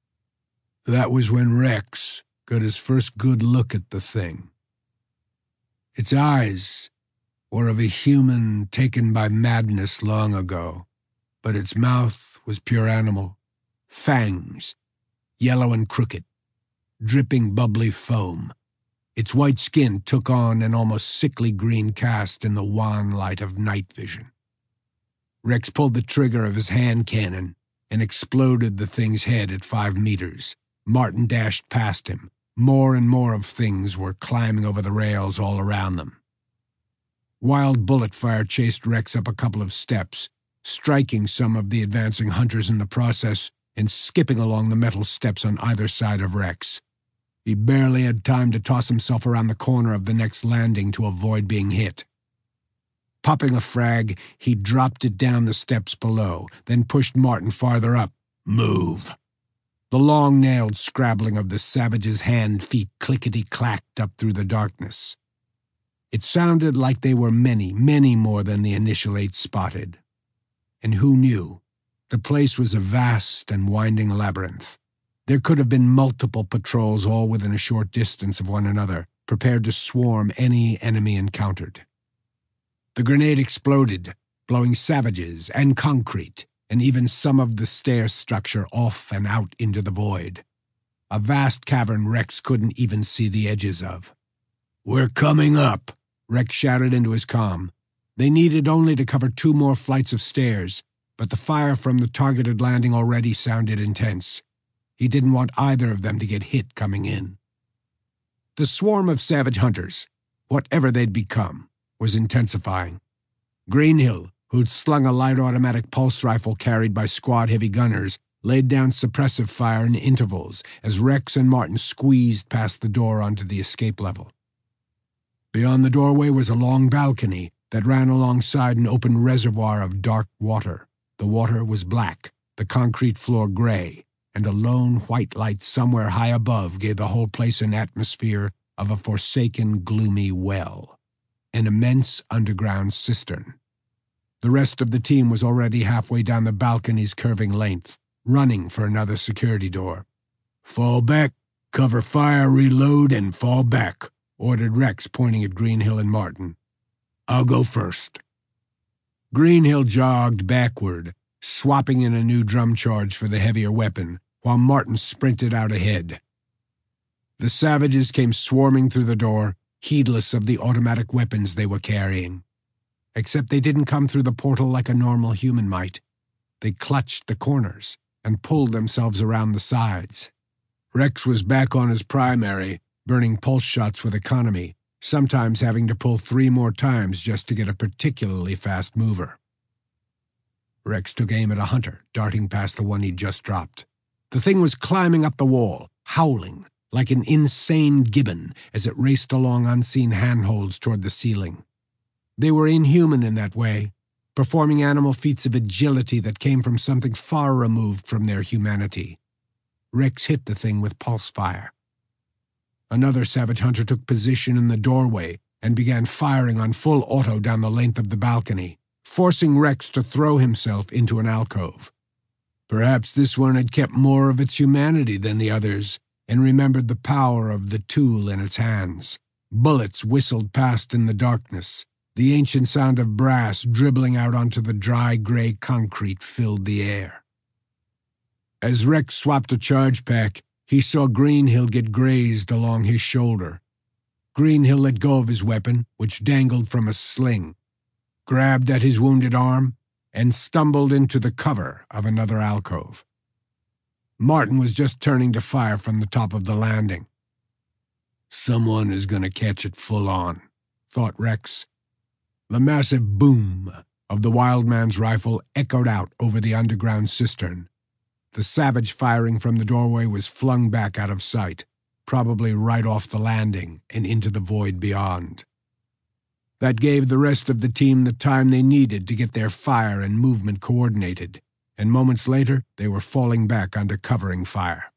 That was when Rex got his first good look at the thing. Its eyes were of a human taken by madness long ago, but its mouth was pure animal, fangs, yellow and crooked, dripping bubbly foam. Its white skin took on an almost sickly green cast in the wan light of night vision. Rex pulled the trigger of his hand cannon and exploded the thing's head at five meters. Martin dashed past him. More and more of things were climbing over the rails all around them. Wild bullet fire chased Rex up a couple of steps, striking some of the advancing hunters in the process and skipping along the metal steps on either side of Rex. He barely had time to toss himself around the corner of the next landing to avoid being hit. Popping a frag, he dropped it down the steps below, then pushed Martin farther up. "Move!" The long-nailed scrabbling of the savage's hand-feet clickety-clacked up through the darkness. It sounded like they were many, many more than the initial eight spotted. And who knew? The place was a vast and winding labyrinth. There could have been multiple patrols all within a short distance of one another, prepared to swarm any enemy encountered. The grenade exploded, blowing savages and concrete, and even some of the stair structure off and out into the void. A vast cavern Rex couldn't even see the edges of. "We're coming up," Rex shouted into his comm. They needed only to cover two more flights of stairs, but the fire from the targeted landing already sounded intense. He didn't want either of them to get hit coming in. The swarm of savage hunters, whatever they'd become, was intensifying. Greenhill, who'd slung a light automatic pulse rifle carried by squad heavy gunners, laid down suppressive fire in intervals as Rex and Martin squeezed past the door onto the escape level. Beyond the doorway was a long balcony that ran alongside an open reservoir of dark water. The water was black, the concrete floor gray, and a lone white light somewhere high above gave the whole place an atmosphere of a forsaken, gloomy well, an immense underground cistern. The rest of the team was already halfway down the balcony's curving length, running for another security door. "Fall back, cover fire, reload, and fall back," ordered Rex, pointing at Greenhill and Martin. "I'll go first." Greenhill jogged backward, swapping in a new drum charge for the heavier weapon, while Martin sprinted out ahead. The savages came swarming through the door, heedless of the automatic weapons they were carrying. Except they didn't come through the portal like a normal human might. They clutched the corners and pulled themselves around the sides. Rex was back on his primary, burning pulse shots with economy, sometimes having to pull three more times just to get a particularly fast mover. Rex took aim at a hunter, darting past the one he'd just dropped. The thing was climbing up the wall, howling, like an insane gibbon as it raced along unseen handholds toward the ceiling. They were inhuman in that way, performing animal feats of agility that came from something far removed from their humanity. Rex hit the thing with pulse fire. Another savage hunter took position in the doorway and began firing on full auto down the length of the balcony, forcing Rex to throw himself into an alcove. Perhaps this one had kept more of its humanity than the others and remembered the power of the tool in its hands. Bullets whistled past in the darkness. The ancient sound of brass dribbling out onto the dry gray concrete filled the air. As Rex swapped a charge pack, he saw Greenhill get grazed along his shoulder. Greenhill let go of his weapon, which dangled from a sling, grabbed at his wounded arm, and stumbled into the cover of another alcove. Martin was just turning to fire from the top of the landing. Someone is going to catch it full on, thought Rex. The massive boom of the wild man's rifle echoed out over the underground cistern. The savage firing from the doorway was flung back out of sight, probably right off the landing and into the void beyond. That gave the rest of the team the time they needed to get their fire and movement coordinated, and moments later they were falling back under covering fire.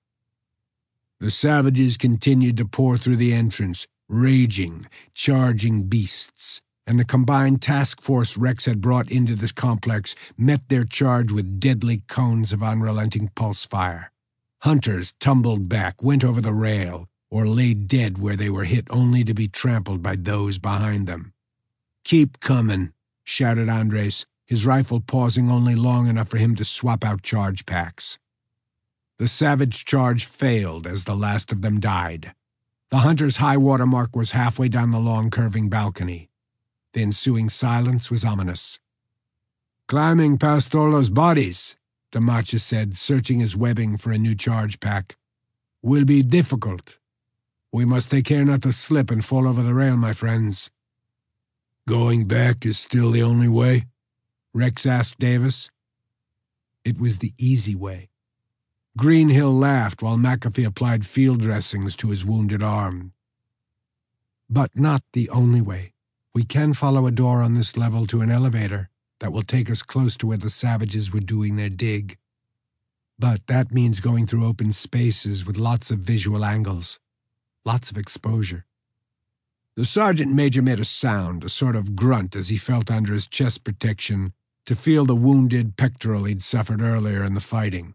The savages continued to pour through the entrance, raging, charging beasts, and the combined task force Rex had brought into this complex met their charge with deadly cones of unrelenting pulse fire. Hunters tumbled back, went over the rail, or lay dead where they were hit only to be trampled by those behind them. "Keep coming," shouted Andres, his rifle pausing only long enough for him to swap out charge packs. The savage charge failed as the last of them died. The hunter's high water mark was halfway down the long curving balcony. The ensuing silence was ominous. "Climbing past all those bodies," Damacha said, searching his webbing for a new charge pack, "will be difficult. We must take care not to slip and fall over the rail, my friends." "Going back is still the only way?" Rex asked Davis. It was the easy way. Greenhill laughed while McAfee applied field dressings to his wounded arm. "But not the only way. We can follow a door on this level to an elevator that will take us close to where the savages were doing their dig. But that means going through open spaces with lots of visual angles, lots of exposure." The sergeant major made a sound, a sort of grunt, as he felt under his chest protection to feel the wounded pectoral he'd suffered earlier in the fighting.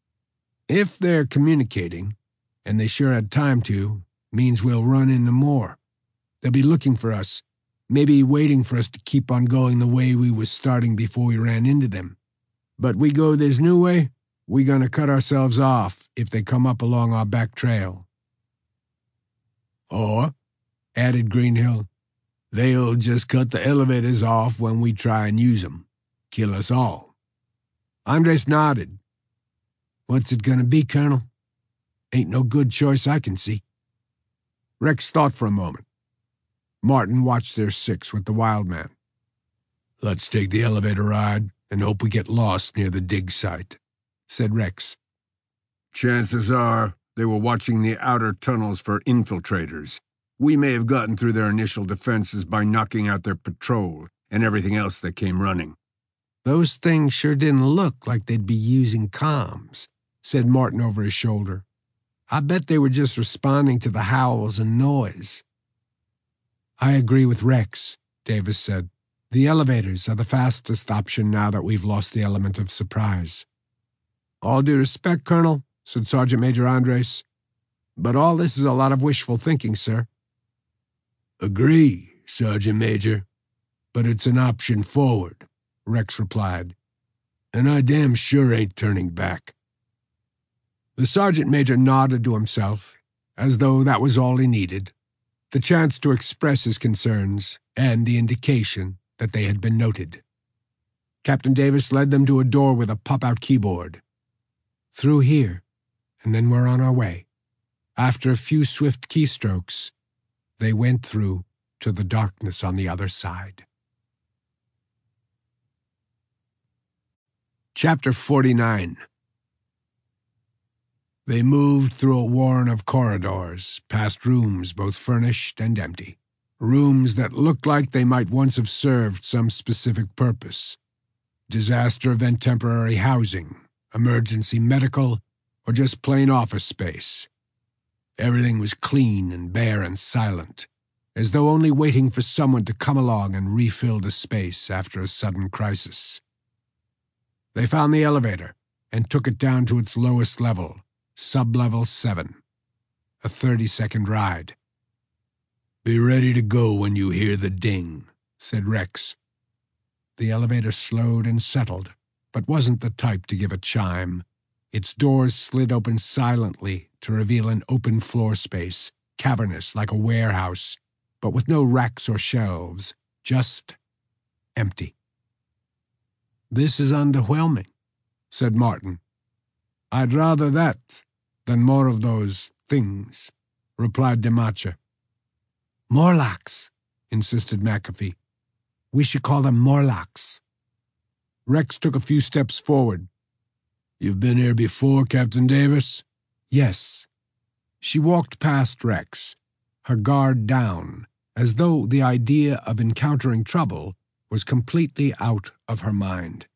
"If they're communicating, and they sure had time to, means we'll run into more. They'll be looking for us, maybe waiting for us to keep on going the way we was starting before we ran into them. But we go this new way, we gonna cut ourselves off if they come up along our back trail." "Or," added Greenhill, They'll just cut the elevators off when we try and use 'em. Kill us all. Andres nodded. What's it gonna be, Colonel? Ain't no good choice I can see. Rex thought for a moment. Martin watched their six with the wild man. Let's take the elevator ride and hope we get lost near the dig site, said Rex. Chances are they were watching the outer tunnels for infiltrators. We may have gotten through their initial defenses by knocking out their patrol and everything else that came running. Those things sure didn't look like they'd be using comms, said Martin over his shoulder. I bet they were just responding to the howls and noise. I agree with Rex, Davis said. The elevators are the fastest option now that we've lost the element of surprise. All due respect, Colonel, said Sergeant Major Andres, but all this is a lot of wishful thinking, sir. Agree, Sergeant Major, but it's an option forward, Rex replied, and I damn sure ain't turning back. The Sergeant Major nodded to himself, as though that was all he needed, the chance to express his concerns and the indication that they had been noted. Captain Davis led them to a door with a pop-out keyboard. Through here, and then we're on our way. After a few swift keystrokes, they went through to the darkness on the other side. Chapter forty-nine. They moved through a warren of corridors, past rooms both furnished and empty. Rooms that looked like they might once have served some specific purpose. Disaster event temporary housing, emergency medical, or just plain office space. Everything was clean and bare and silent, as though only waiting for someone to come along and refill the space after a sudden crisis. They found the elevator and took it down to its lowest level, sub-level seven. A thirty-second ride. Be ready to go when you hear the ding, said Rex. The elevator slowed and settled, but wasn't the type to give a chime. Its doors slid open silently to reveal an open floor space, cavernous like a warehouse, but with no racks or shelves, just empty. This is underwhelming, said Martin. I'd rather that than more of those things, replied Demacha. Morlocks, insisted McAfee. We should call them Morlocks. Rex took a few steps forward. You've been here before, Captain Davis? Yes. She walked past Rex, her guard down, as though the idea of encountering trouble was completely out of her mind.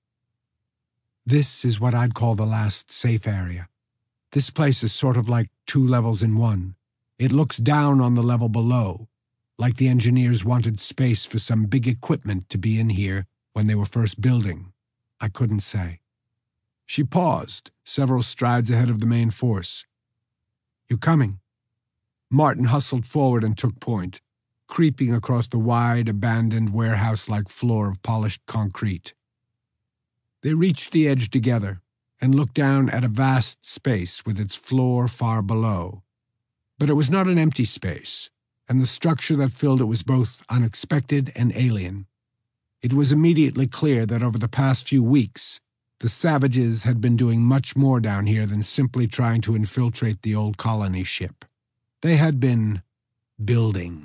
This is what I'd call the last safe area. This place is sort of like two levels in one. It looks down on the level below, like the engineers wanted space for some big equipment to be in here when they were first building. I couldn't say. She paused, several strides ahead of the main force. You coming? Martin hustled forward and took point, creeping across the wide, abandoned, warehouse-like floor of polished concrete. They reached the edge together and looked down at a vast space with its floor far below. But it was not an empty space, and the structure that filled it was both unexpected and alien. It was immediately clear that over the past few weeks, the savages had been doing much more down here than simply trying to infiltrate the old colony ship. They had been building.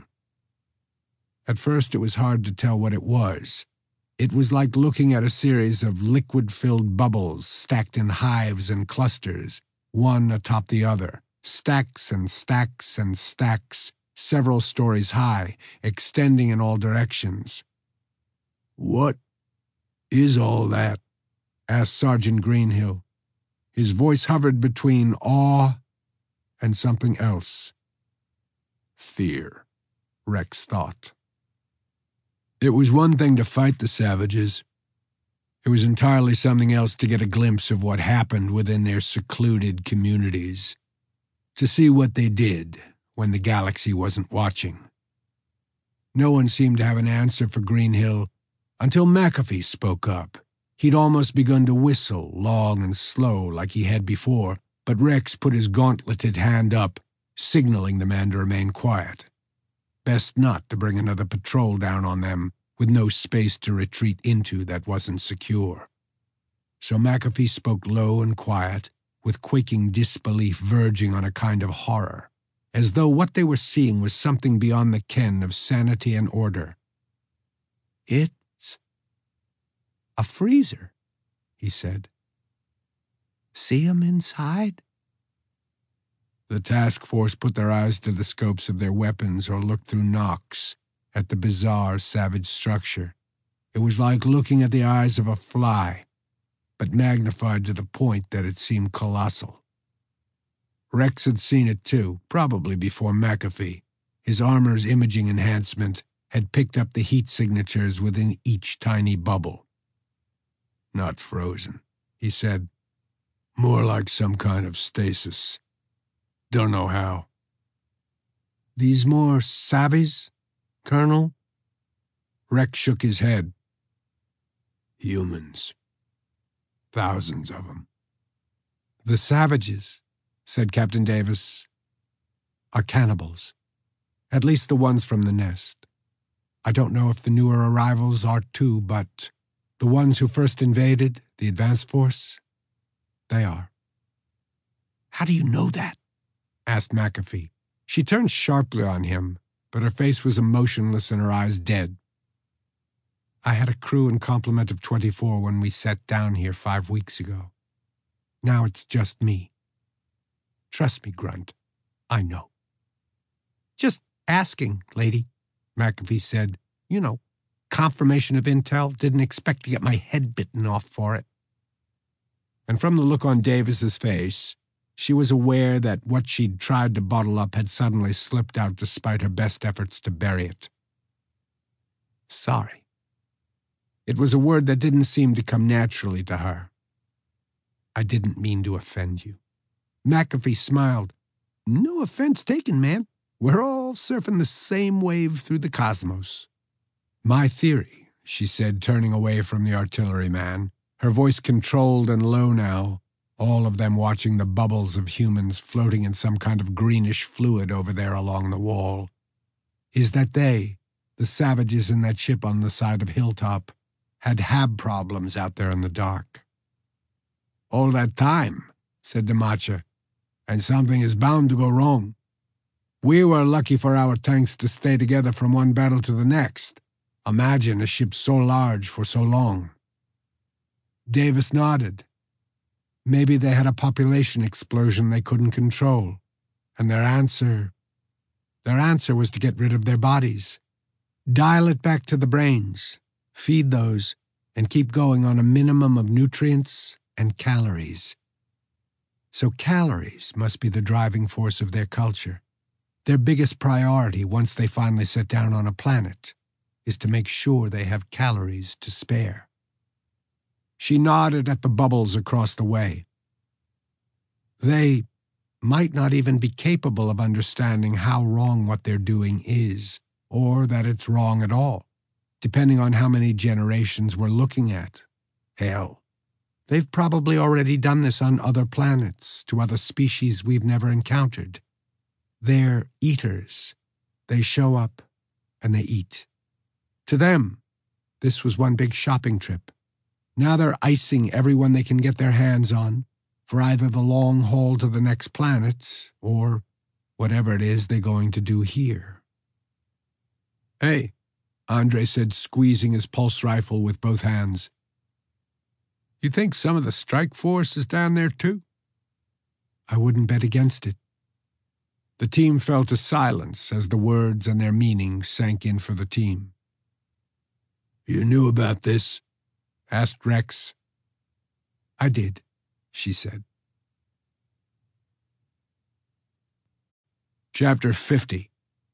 At first it was hard to tell what it was. It was like looking at a series of liquid-filled bubbles stacked in hives and clusters, one atop the other, stacks and stacks and stacks, several stories high, extending in all directions. What is all that? Asked Sergeant Greenhill. His voice hovered between awe and something else. Fear, Rex thought. It was one thing to fight the savages. It was entirely something else to get a glimpse of what happened within their secluded communities, to see what they did when the galaxy wasn't watching. No one seemed to have an answer for Greenhill until McAfee spoke up. He'd almost begun to whistle, long and slow, like he had before, but Rex put his gauntleted hand up, signaling the man to remain quiet. Best not to bring another patrol down on them with no space to retreat into that wasn't secure. So McAfee spoke low and quiet, with quaking disbelief verging on a kind of horror, as though what they were seeing was something beyond the ken of sanity and order. "It's a freezer," he said. "See 'em inside?" The task force put their eyes to the scopes of their weapons or looked through knocks at the bizarre, savage structure. It was like looking at the eyes of a fly, but magnified to the point that it seemed colossal. Rex had seen it too, probably before McAfee. His armor's imaging enhancement had picked up the heat signatures within each tiny bubble. "Not frozen," he said. "More like some kind of stasis. Don't know how." "These more savvies, Colonel?" Rex shook his head. "Humans. Thousands of them." "The savages," said Captain Davis, "are cannibals. At least the ones from the nest. I don't know if the newer arrivals are too, but the ones who first invaded, the advance force, they are." "How do you know that?" asked McAfee. She turned sharply on him, but her face was emotionless and her eyes dead. "I had a crew and complement of twenty-four when we sat down here five weeks ago. Now it's just me. Trust me, Grunt. I know." "Just asking, lady," McAfee said. "You know, confirmation of intel. Didn't expect to get my head bitten off for it." And from the look on Davis's face, she was aware that what she'd tried to bottle up had suddenly slipped out despite her best efforts to bury it. "Sorry." It was a word that didn't seem to come naturally to her. "I didn't mean to offend you." McAfee smiled. "No offense taken, man. We're all surfing the same wave through the cosmos." "My theory," she said, turning away from the artilleryman, her voice controlled and low now, all of them watching the bubbles of humans floating in some kind of greenish fluid over there along the wall, "is that they, the savages in that ship on the side of Hilltop, had hab problems out there in the dark." "All that time," said Demacha, "and something is bound to go wrong. We were lucky for our tanks to stay together from one battle to the next. Imagine a ship so large for so long." Davis nodded. Maybe they had a population explosion they couldn't control, and their answer, their answer was to get rid of their bodies. Dial it back to the brains, feed those, and keep going on a minimum of nutrients and calories. So calories must be the driving force of their culture. Their biggest priority once they finally sit down on a planet is to make sure they have calories to spare. She nodded at the bubbles across the way. They might not even be capable of understanding how wrong what they're doing is, or that it's wrong at all, depending on how many generations we're looking at. Hell, they've probably already done this on other planets, to other species we've never encountered. They're eaters. They show up, and they eat. To them, this was one big shopping trip. Now they're icing everyone they can get their hands on for either the long haul to the next planet or whatever it is they're going to do here. "Hey," Andre said, squeezing his pulse rifle with both hands. "You think some of the strike force is down there too?" "I wouldn't bet against it." The team fell to silence as the words and their meaning sank in for the team. "You knew about this?" asked Rex. "I did," she said. Chapter fifty.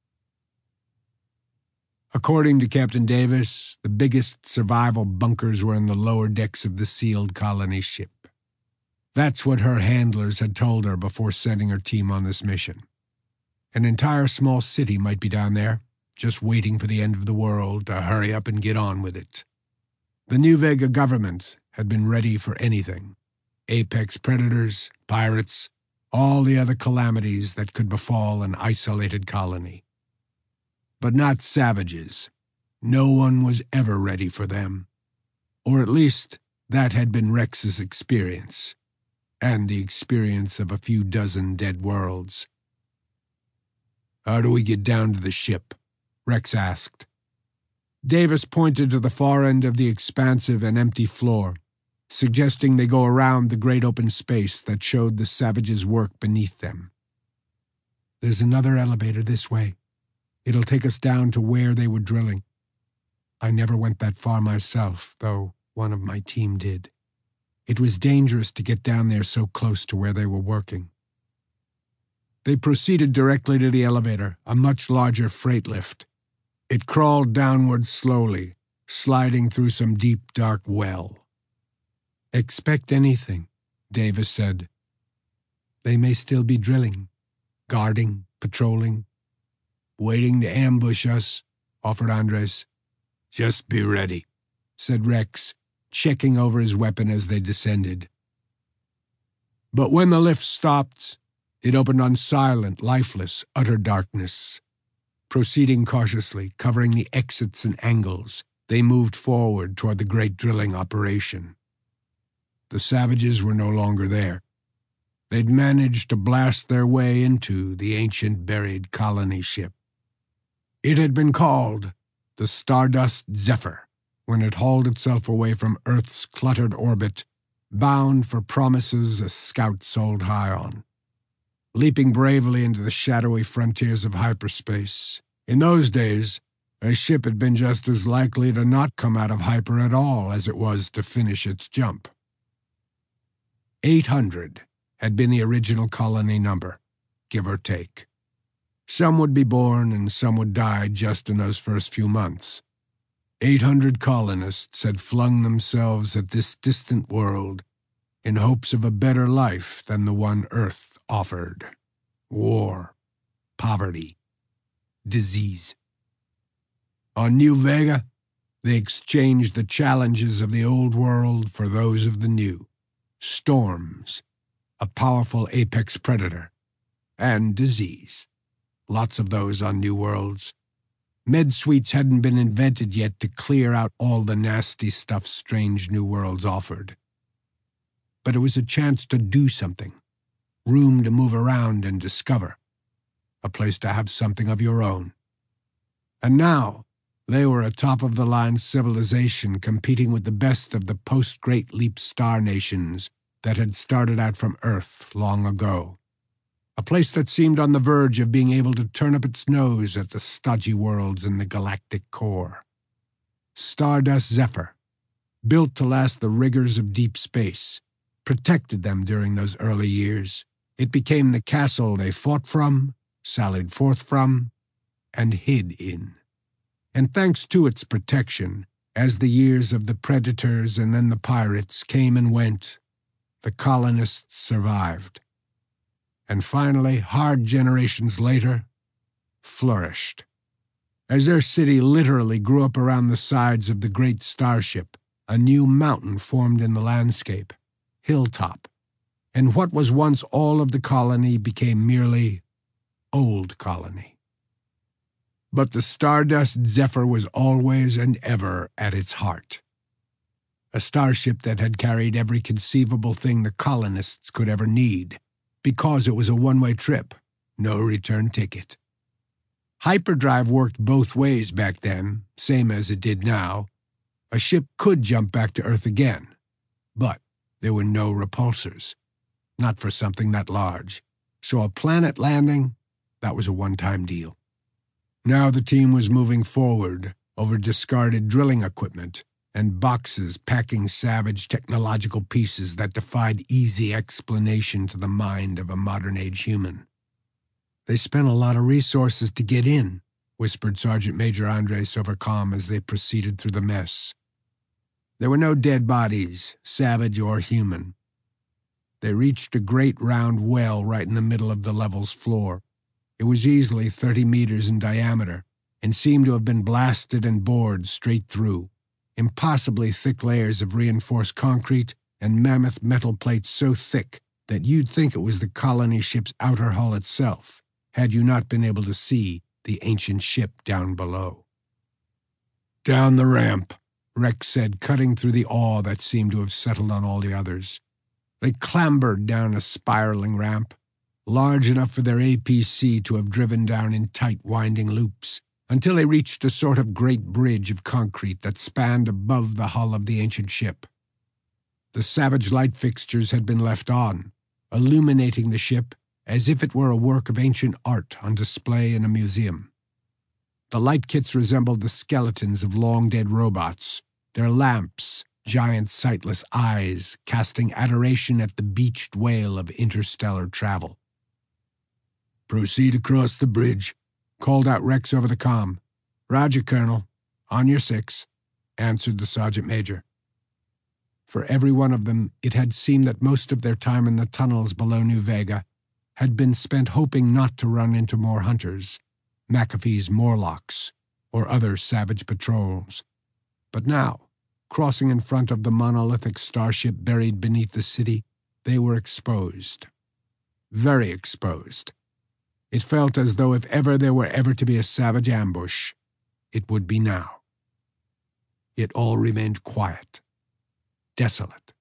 According to Captain Davis, the biggest survival bunkers were in the lower decks of the sealed colony ship. That's what her handlers had told her before sending her team on this mission. An entire small city might be down there, just waiting for the end of the world to hurry up and get on with it. The New Vega government had been ready for anything. Apex predators, pirates, all the other calamities that could befall an isolated colony. but not savages. No one was ever ready for them. Or at least, that had been Rex's experience, and the experience of a few dozen dead worlds. "How do we get down to the ship?" Rex asked. Davis pointed to the far end of the expansive and empty floor, suggesting they go around the great open space that showed the savages' work beneath them. "There's another elevator this way. It'll take us down to where they were drilling. I never went that far myself, though one of my team did. It was dangerous to get down there so close to where they were working." They proceeded directly to the elevator, a much larger freight lift. It crawled downward slowly, sliding through some deep, dark well. "Expect anything," Davis said. "They may still be drilling, guarding, patrolling." "Waiting to ambush us," offered Andres. "Just be ready," said Rex, checking over his weapon as they descended. But when the lift stopped, it opened on silent, lifeless, utter darkness. Proceeding cautiously, covering the exits and angles, they moved forward toward the great drilling operation. The savages were no longer there. They'd managed to blast their way into the ancient buried colony ship. It had been called the Stardust Zephyr when it hauled itself away from Earth's cluttered orbit, bound for promises a scout soared high on, leaping bravely into the shadowy frontiers of hyperspace. In those days, a ship had been just as likely to not come out of hyper at all as it was to finish its jump. Eight hundred had been the original colony number, give or take. Some would be born and some would die just in those first few months. Eight hundred colonists had flung themselves at this distant world in hopes of a better life than the one Earth offered. War, poverty, disease. On New Vega, they exchanged the challenges of the old world for those of the new. Storms, a powerful apex predator, and disease. Lots of those on New Worlds. Med suites hadn't been invented yet to clear out all the nasty stuff strange New Worlds offered. But it was a chance to do something, room to move around and discover, a place to have something of your own. And now, they were a top-of-the-line civilization competing with the best of the post-Great Leap star nations that had started out from Earth long ago. A place that seemed on the verge of being able to turn up its nose at the stodgy worlds in the galactic core. Stardust Zephyr, built to last the rigors of deep space, protected them during those early years. It became the castle they fought from, sallied forth from, and hid in. And thanks to its protection, as the years of the predators and then the pirates came and went, the colonists survived. And finally, hard generations later, flourished. As their city literally grew up around the sides of the great starship, a new mountain formed in the landscape, Hilltop, and what was once all of the colony became merely Old Colony. But the Stardust Zephyr was always and ever at its heart. A starship that had carried every conceivable thing the colonists could ever need, because it was a one-way trip, no return ticket. Hyperdrive worked both ways back then, same as it did now. A ship could jump back to Earth again, but there were no repulsors, not for something that large. So a planet landing, that was a one-time deal. Now the team was moving forward over discarded drilling equipment and boxes packing savage technological pieces that defied easy explanation to the mind of a modern-age human. "They spent a lot of resources to get in," whispered Sergeant Major Andres over comm as they proceeded through the mess. There were no dead bodies, savage or human. They reached a great round well right in the middle of the level's floor. It was easily thirty meters in diameter and seemed to have been blasted and bored straight through. Impossibly thick layers of reinforced concrete and mammoth metal plates so thick that you'd think it was the colony ship's outer hull itself, had you not been able to see the ancient ship down below. "Down the ramp," Rex said, cutting through the awe that seemed to have settled on all the others. They clambered down a spiraling ramp, large enough for their A P C to have driven down in tight winding loops, until they reached a sort of great bridge of concrete that spanned above the hull of the ancient ship. The Savage light fixtures had been left on, illuminating the ship as if it were a work of ancient art on display in a museum. The light kits resembled the skeletons of long-dead robots, their lamps giant sightless eyes casting adoration at the beached whale of interstellar travel. "Proceed across the bridge," called out Rex over the comm. "Roger, Colonel. On your six," answered the sergeant major. For every one of them, it had seemed that most of their time in the tunnels below New Vega had been spent hoping not to run into more hunters, McAfee's Morlocks, or other Savage patrols. But now, crossing in front of the monolithic starship buried beneath the city, they were exposed. Very exposed. It felt as though if ever there were ever to be a Savage ambush, it would be now. It all remained quiet, desolate.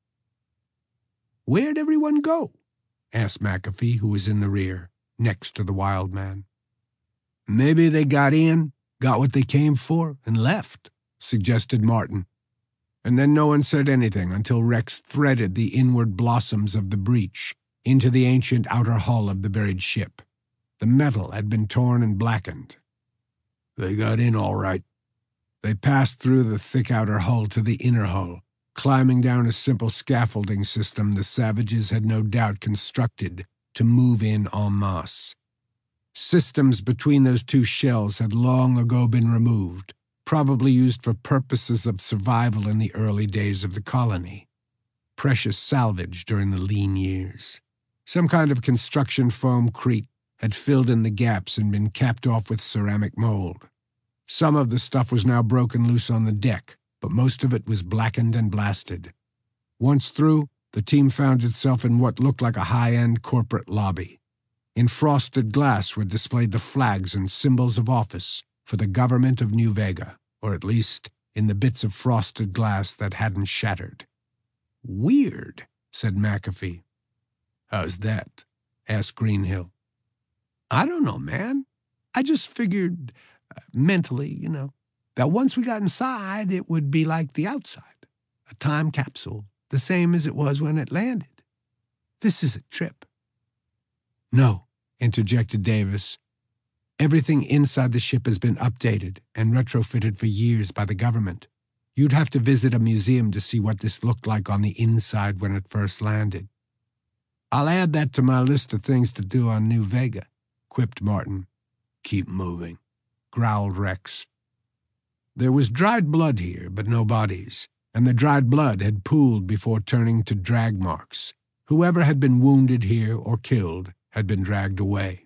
"Where'd everyone go?" asked McAfee, who was in the rear, next to the wild man. "Maybe they got in, got what they came for, and left," suggested Martin. And then no one said anything until Rex threaded the inward blossoms of the breach into the ancient outer hull of the buried ship. The metal had been torn and blackened. "They got in all right." They passed through the thick outer hull to the inner hull, climbing down a simple scaffolding system the Savages had no doubt constructed to move in en masse. Systems between those two shells had long ago been removed, probably used for purposes of survival in the early days of the colony. Precious salvage during the lean years. Some kind of construction foam crete had filled in the gaps and been capped off with ceramic mold. Some of the stuff was now broken loose on the deck, but most of it was blackened and blasted. Once through, the team found itself in what looked like a high-end corporate lobby. In frosted glass were displayed the flags and symbols of office for the government of New Vega, or at least in the bits of frosted glass that hadn't shattered. "Weird," said McAfee. "How's that?" asked Greenhill. "I don't know, man. I just figured, uh, mentally, you know, that once we got inside, it would be like the outside, a time capsule, the same as it was when it landed. This is a trip." "No," interjected Davis. "Everything inside the ship has been updated and retrofitted for years by the government. You'd have to visit a museum to see what this looked like on the inside when it first landed." "I'll add that to my list of things to do on New Vega," quipped Martin. "Keep moving," growled Rex. There was dried blood here, but no bodies, and the dried blood had pooled before turning to drag marks. Whoever had been wounded here or killed had been dragged away.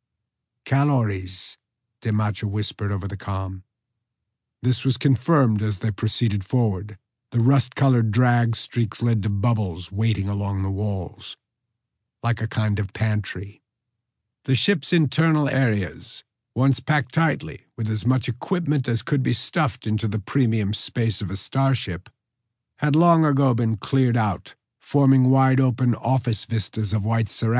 "Calories," Demacha whispered over the comm. This was confirmed as they proceeded forward. The rust-colored drag streaks led to bubbles waiting along the walls, like a kind of pantry. The ship's internal areas, once packed tightly with as much equipment as could be stuffed into the premium space of a starship, had long ago been cleared out, forming wide-open office vistas of white ceramic